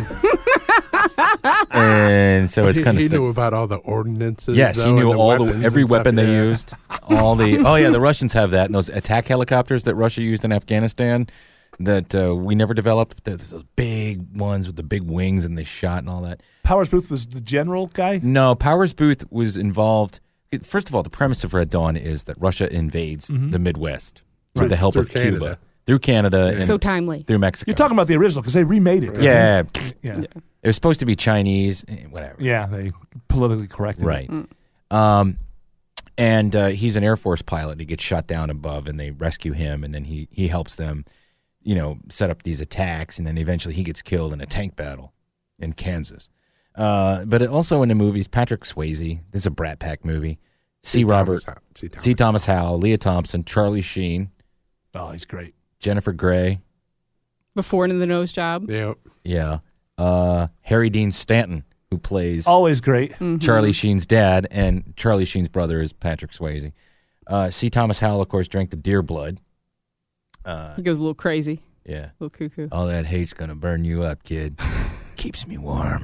And so it's he, kind of he knew about all the ordinances. yes, though, he knew and the all the weapons every and stuff, weapon they yeah. used, all the oh yeah, the Russians have that, and those attack helicopters that Russia used in Afghanistan that uh, we never developed. There's those big ones with the big wings and they shot and all that. Powers Booth was the general guy? No, Powers Booth was involved. First of all, the premise of Red Dawn is that Russia invades Mhm. the Midwest with Right. the help Through of Canada. Cuba. Through Canada. And So timely. Through Mexico. You're talking about the original, because they remade it. didn't Yeah. they? Yeah. It was supposed to be Chinese, eh, whatever. Yeah, they politically corrected it. Right. Um, and uh, he's an Air Force pilot. He gets shot down above, and they rescue him, and then he, he helps them, you know, set up these attacks, and then eventually he gets killed in a tank battle in Kansas. Uh, but it also in the movies, Patrick Swayze. This is a Brat Pack movie. C. C. Robert, Thomas Howe. C. Thomas C. Thomas Howell, Leah Thompson, Charlie Sheen, Oh, he's great. Jennifer Grey. Before into the nose job. Yep. Yeah. Uh, Harry Dean Stanton, who plays Always great. Mhm. Charlie Sheen's dad, and Charlie Sheen's brother is Patrick Swayze. Uh, C. Thomas Howell, of course, drank the deer blood. Uh, He goes a little crazy. yeah. A little cuckoo. All that hate's going to burn you up, kid. Keeps me warm.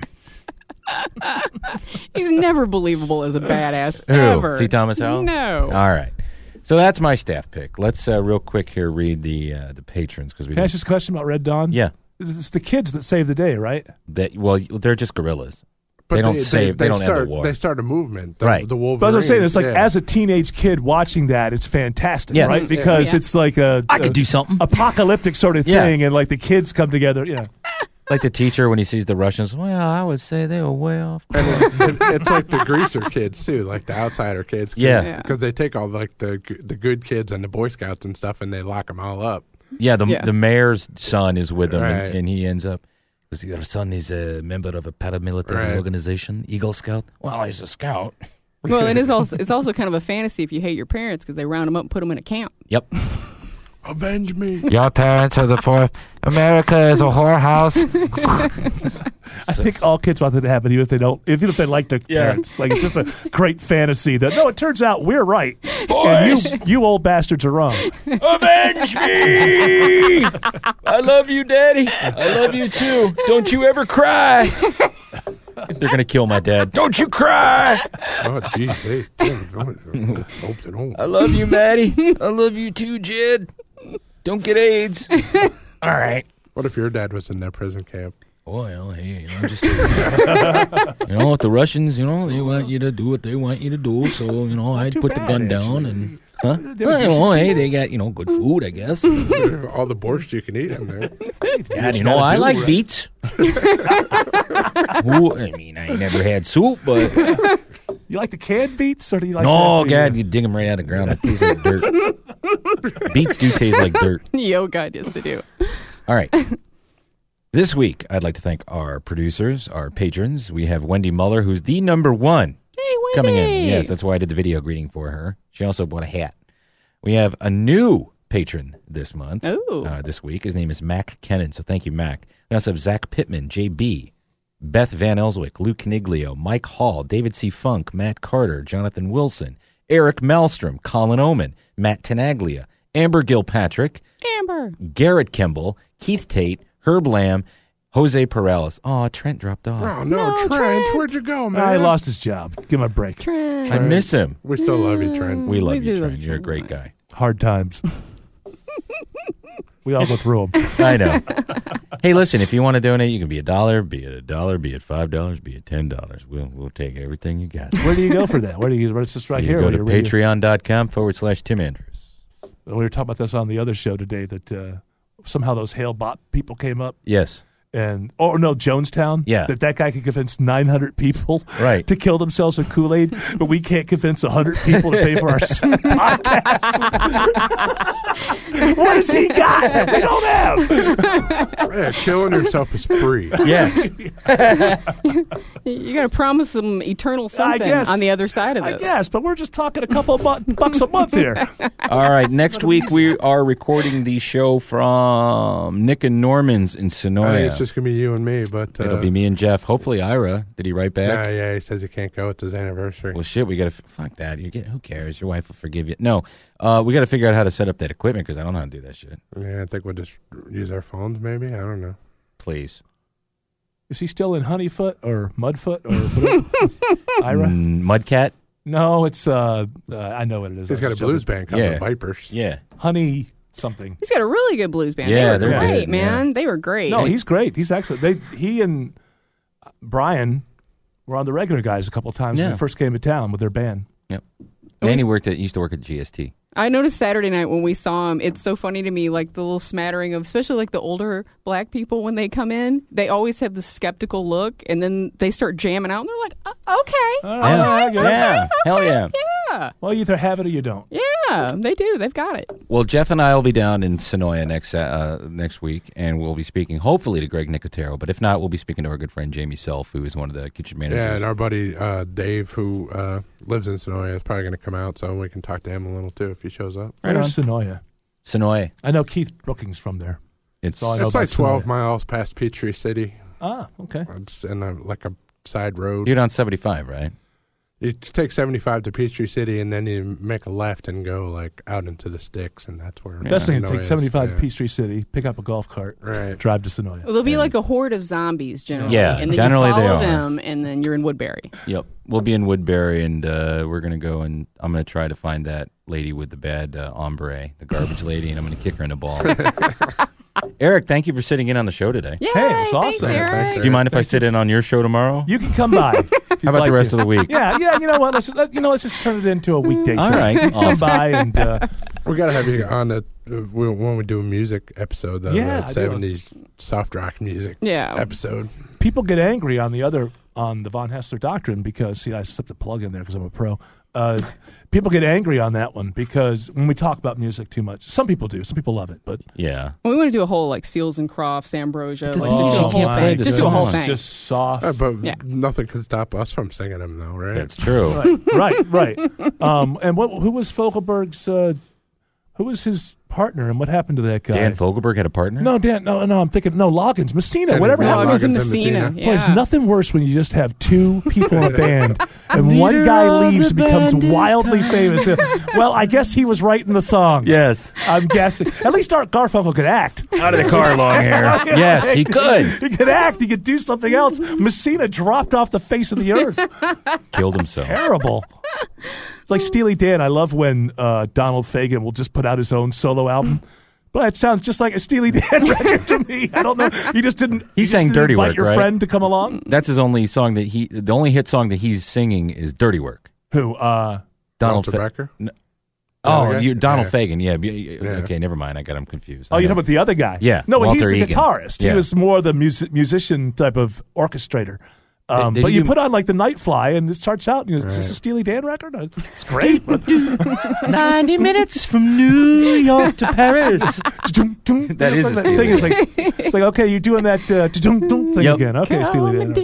He's never believable as a badass, Who? ever. C. Thomas Howell? No. All right. So that's my staff pick. Let's uh, real quick here read the uh, the patrons because we Can I ask you a question about Red Dawn? yeah It's the kids that save the day, right? that well they're just gorillas. But they don't save. They, don't start, end the war. They start a movement. The, Right. The Wolverine. But as I'm saying, it's like yeah. as a teenage kid watching that, it's fantastic, Yes. right? Yeah. Because Yeah. it's like a, I could a do something. apocalyptic sort of Yeah. thing, and like the kids come together. Yeah, Like the teacher when he sees the Russians. Well, I would say they were way off. And it, it, it's like the greaser kids too, like the outsider kids. Cause, Yeah. Yeah. because they take all like the the good kids and the Boy Scouts and stuff, and they lock them all up. Yeah, the Yeah. the mayor's son is with him, Right. and, and he ends up because your son is a member of a paramilitary Right. organization, Eagle Scout. Well, he's a scout. Well, it is also it's also kind of a fantasy if you hate your parents because they round them up and put them in a camp. Yep. Avenge me. Your parents are the fourth. America is a whorehouse. I think all kids want that to happen, even if they don't, even if they like their Yeah. parents. Like, it's just a great fantasy that, no, it turns out we're right. Boys. And you, you old bastards are wrong. Avenge me! I love you, Daddy. I love you too. Don't you ever cry. They're gonna kill my dad. Don't you cry. Oh, geez. Hey, damn, hope they don't. I love you, Maddie. I love you too, Jed. Don't get AIDS. All right. What if your dad was in that prison camp? Well, hey, you know, just you know, if the Russians, you know, they want you to do what they want you to do, so you know, I'd too put the bad, gun down actually. and. Huh? Well, you know, hey, they got, you know, good food, I guess. All the borscht you can eat in there. God, you know, I like beets. Ooh, I mean, I ain't never had soup, but... You like the canned beets, or do you like No, that God, you dig them right out of the ground. It tastes like dirt. Beets do taste like dirt. Yo, God, yes, they do. All right. This week, I'd like to thank our producers, our patrons. We have Wendy Muller, who's the number one. Hey, Wendy. Coming in. Yes, that's why I did the video greeting for her. She also bought a hat. We have a new patron this month, Ooh. uh, this week. His name is Mac Kennan, so thank you, Mac. We also have Zach Pittman, J B, Beth Van Elswick, Luke Caniglio, Mike Hall, David C. Funk, Matt Carter, Jonathan Wilson, Eric Malmstrom, Colin Oman, Matt Tenaglia, Amber Gilpatrick, Amber, Garrett Kimball, Keith Tate, Herb Lamb, Jose Perales. Oh, Trent dropped off. Oh, no, No, Trent, Trent. where'd you go, man? I lost his job. Give him a break. Trent. I miss him. We still love you, Trent. We love We you, do love Trent. you, You're a Trent. great guy. Hard times. We all go through them. I know. Hey, listen, if you want to donate, you can be a dollar, be it a dollar, be it five dollars, be it ten dollars. We'll we'll take everything you got. Where do you go for that? Where do you? It's just right you here. go where to you're- where you- patreon.com forward slash Tim Andrews. We were talking about this on the other show today, that uh, somehow those Hale Bot people came up. Yes. And oh no, Jonestown. Yeah. that that guy could convince nine hundred people Right. to kill themselves with Kool-Aid, but we can't convince a hundred people to pay for our podcast. What has he got? We don't have. Yeah, killing yourself is free. Yes. You got to promise them eternal something guess. on the other side of I this. guess, but we're just talking a couple of bu- bucks a month here. All right. Next week, we are recording the show from Nick and Norman's in I Sonoya. think it's just going to be you and me, but... Uh, It'll be me and Jeff. Hopefully, Ira. Did he write back? Yeah, yeah, he says he can't go. It's his anniversary. Well, shit, we got to... Fuck that. You get, who cares? Your wife will forgive you. No, uh, we got to figure out how to set up that equipment because I don't know how to do that shit. Yeah, I think we'll just use our phones, maybe. I don't know. Please. Is he still in Honeyfoot or Mudfoot or whatever? Ira? Mm, Mudcat? No, it's uh, uh, I know what it is. He's I got a was blues joking. band called Yeah. the Vipers. Yeah. Honey something. He's got a really good blues band. Yeah, they were they're great, good, man. yeah. They were great. No, he's great. He's excellent. They he and Brian were on the Regular Guys a couple of times when Yeah. they first came to town with their band. Yep. And he worked at, used to work at G S T. I noticed Saturday night when we saw him, it's so funny to me, like the little smattering of, especially like the older black people when they come in, they always have this skeptical look, and then they start jamming out, and they're like, uh, okay. All Yeah. right, I get it. Yeah. Hell yeah. Yeah. Well, you either have it or you don't. Yeah, they do. They've got it. Well, Jeff and I will be down in Sonoya next uh, next week, and we'll be speaking hopefully to Greg Nicotero. But if not, we'll be speaking to our good friend Jamie Self, who is one of the kitchen managers. Yeah, and our buddy uh, Dave, who uh, lives in Sonoya, is probably going to come out, so we can talk to him a little, too, if he shows up. Right Where's Sonoya? Sonoya. I know Keith Brookings from there. It's, all I know It's about like twelve Sonoya. miles past Peachtree City. Ah, okay. It's in a, like a side road. You're on seventy-five, right? You take seventy-five to Peachtree City, and then you make a left and go like out into the sticks, and that's where. Best thing to Sonoya take is. seventy-five Yeah. to Peachtree City, pick up a golf cart, Right. drive to Sonoya. Well, there'll be like a horde of zombies generally. Yeah, and then generally you they follow are. them, and then you're in Woodbury. Yep. We'll be in Woodbury, and uh, we're going to go, and I'm going to try to find that lady with the bad uh, ombre, the garbage lady, and I'm going to kick her in the ball. Eric, thank you for sitting in on the show today. Yay, Hey, it was thanks, awesome. Eric. Thanks, Do you mind if I sit in on your show tomorrow? You can come by. if you'd How about like the rest to. of the week? Yeah, yeah. You know what? Let's let, you know. Let's just turn it into a weekday. All thing. right. You come Awesome. by and uh, We got to have you on the uh, when we do a music episode, though. Yeah, that I do. seventies soft rock music Yeah. episode. people get angry on the other on the Von Hessler Doctrine because see, I slipped a plug in there because I'm a pro. Uh, people get angry on that one because when we talk about music too much, some people do. Some people love it, but Yeah. We want to do a whole like Seals and Crofts, Ambrosia, like thing just is do a you whole can't play thing. the Just do a whole songs. thing. just soft. Uh, but Yeah. nothing could stop us from singing them, though, right? That's true. right, right, right. Um, and what? Who was Fogelberg's uh, Who was his partner, and what happened to that guy? Dan Fogelberg had a partner? No, Dan. No, no. I'm thinking no Loggins, Messina, Kenny whatever happened. Loggins and Loggins and Messina. Messina. Boy, Yeah. there's nothing worse when you just have two people in a band and one guy leaves and becomes wildly famous. Well, I guess he was writing the songs. Yes. I'm guessing. At least Art Garfunkel could act. Out of the car, long hair. Yes, he could. He could act. He could do something else. Messina dropped off the face of the earth. Killed himself. Terrible. It's like Steely Dan. I love when uh, Donald Fagen will just put out his own solo album. But it sounds just like a Steely Dan record to me. I don't know. He just didn't. He you sang just didn't Dirty invite Work, your right? friend to come along. That's his only song that he. The only hit song that he's singing is "Dirty Work." Who? Uh, Donald Walter Fa- Becker? No. The other Oh, guy? you Donald Yeah. Fagen. Yeah. b- Yeah. Okay, never mind. I got him confused. oh, I you're know. talking about the other guy? Yeah, No, he's Walter the Egan. guitarist. He Yeah. was more the music, musician type of orchestrator. Um, Did- did but you you- put on like the Night Fly, and it starts out. You know, Is this a Steely Dan record? It's great. ninety minutes from New York to Paris. That is a that Steely thing. Is Dan. like it's like okay, you're doing that uh, thing Yep. again. Okay, Steely Dan.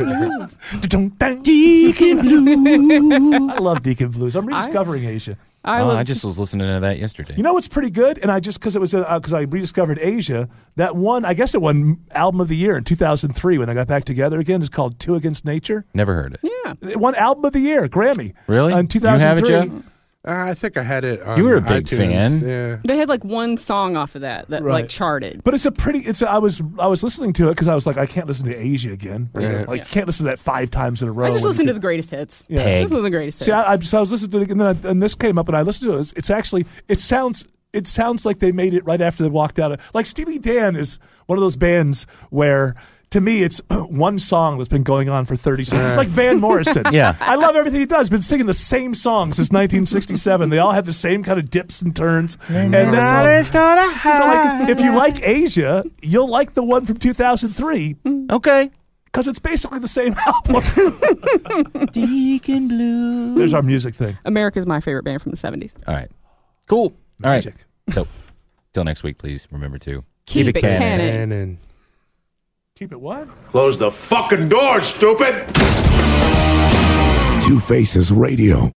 Deacon Deacon Blues. I love Deacon Blues. I'm rediscovering Asia. I, Oh, love I just was listening to that yesterday. You know what's pretty good, and I just because it was because I rediscovered Asia. That one, I guess it won album of the year in two thousand three when I got back together again. It's called Two Against Nature. Never heard it. Yeah. It won album of the year, Grammy. Really? In You two thousand have it, three. Joe? Uh, I think I had it on You were a big iTunes. fan. Yeah. They had like one song off of that that Right. like charted. But it's a pretty. It's. A, I was. I was listening to it because I was like, I can't listen to Asia again. Yeah. Like, Yeah. can't listen to that five times in a row. I just when listened you to the greatest hits. Yeah. I just listened to the greatest hits. See, I, I, so I was listening to it, and then I, and this came up, and I listened to it. It's, it's actually. It sounds. It sounds like they made it right after they walked out of. Like Steely Dan is one of those bands where. To me, it's one song that's been going on for thirty seconds. Like Van Morrison. Yeah. I love everything he does. Been singing the same song since nineteen sixty-seven. They all have the same kind of dips and turns. And that's all. So, like, if you like Asia, you'll like the one from two thousand three. Okay. Because it's basically the same album. Deacon Blue. There's our music thing. America's my favorite band from the seventies. All right. Cool. All right. Magic. So, till next week, please remember to Keep it canon. And then Keep it what? Close the fucking door, stupid! Two Faces Radio.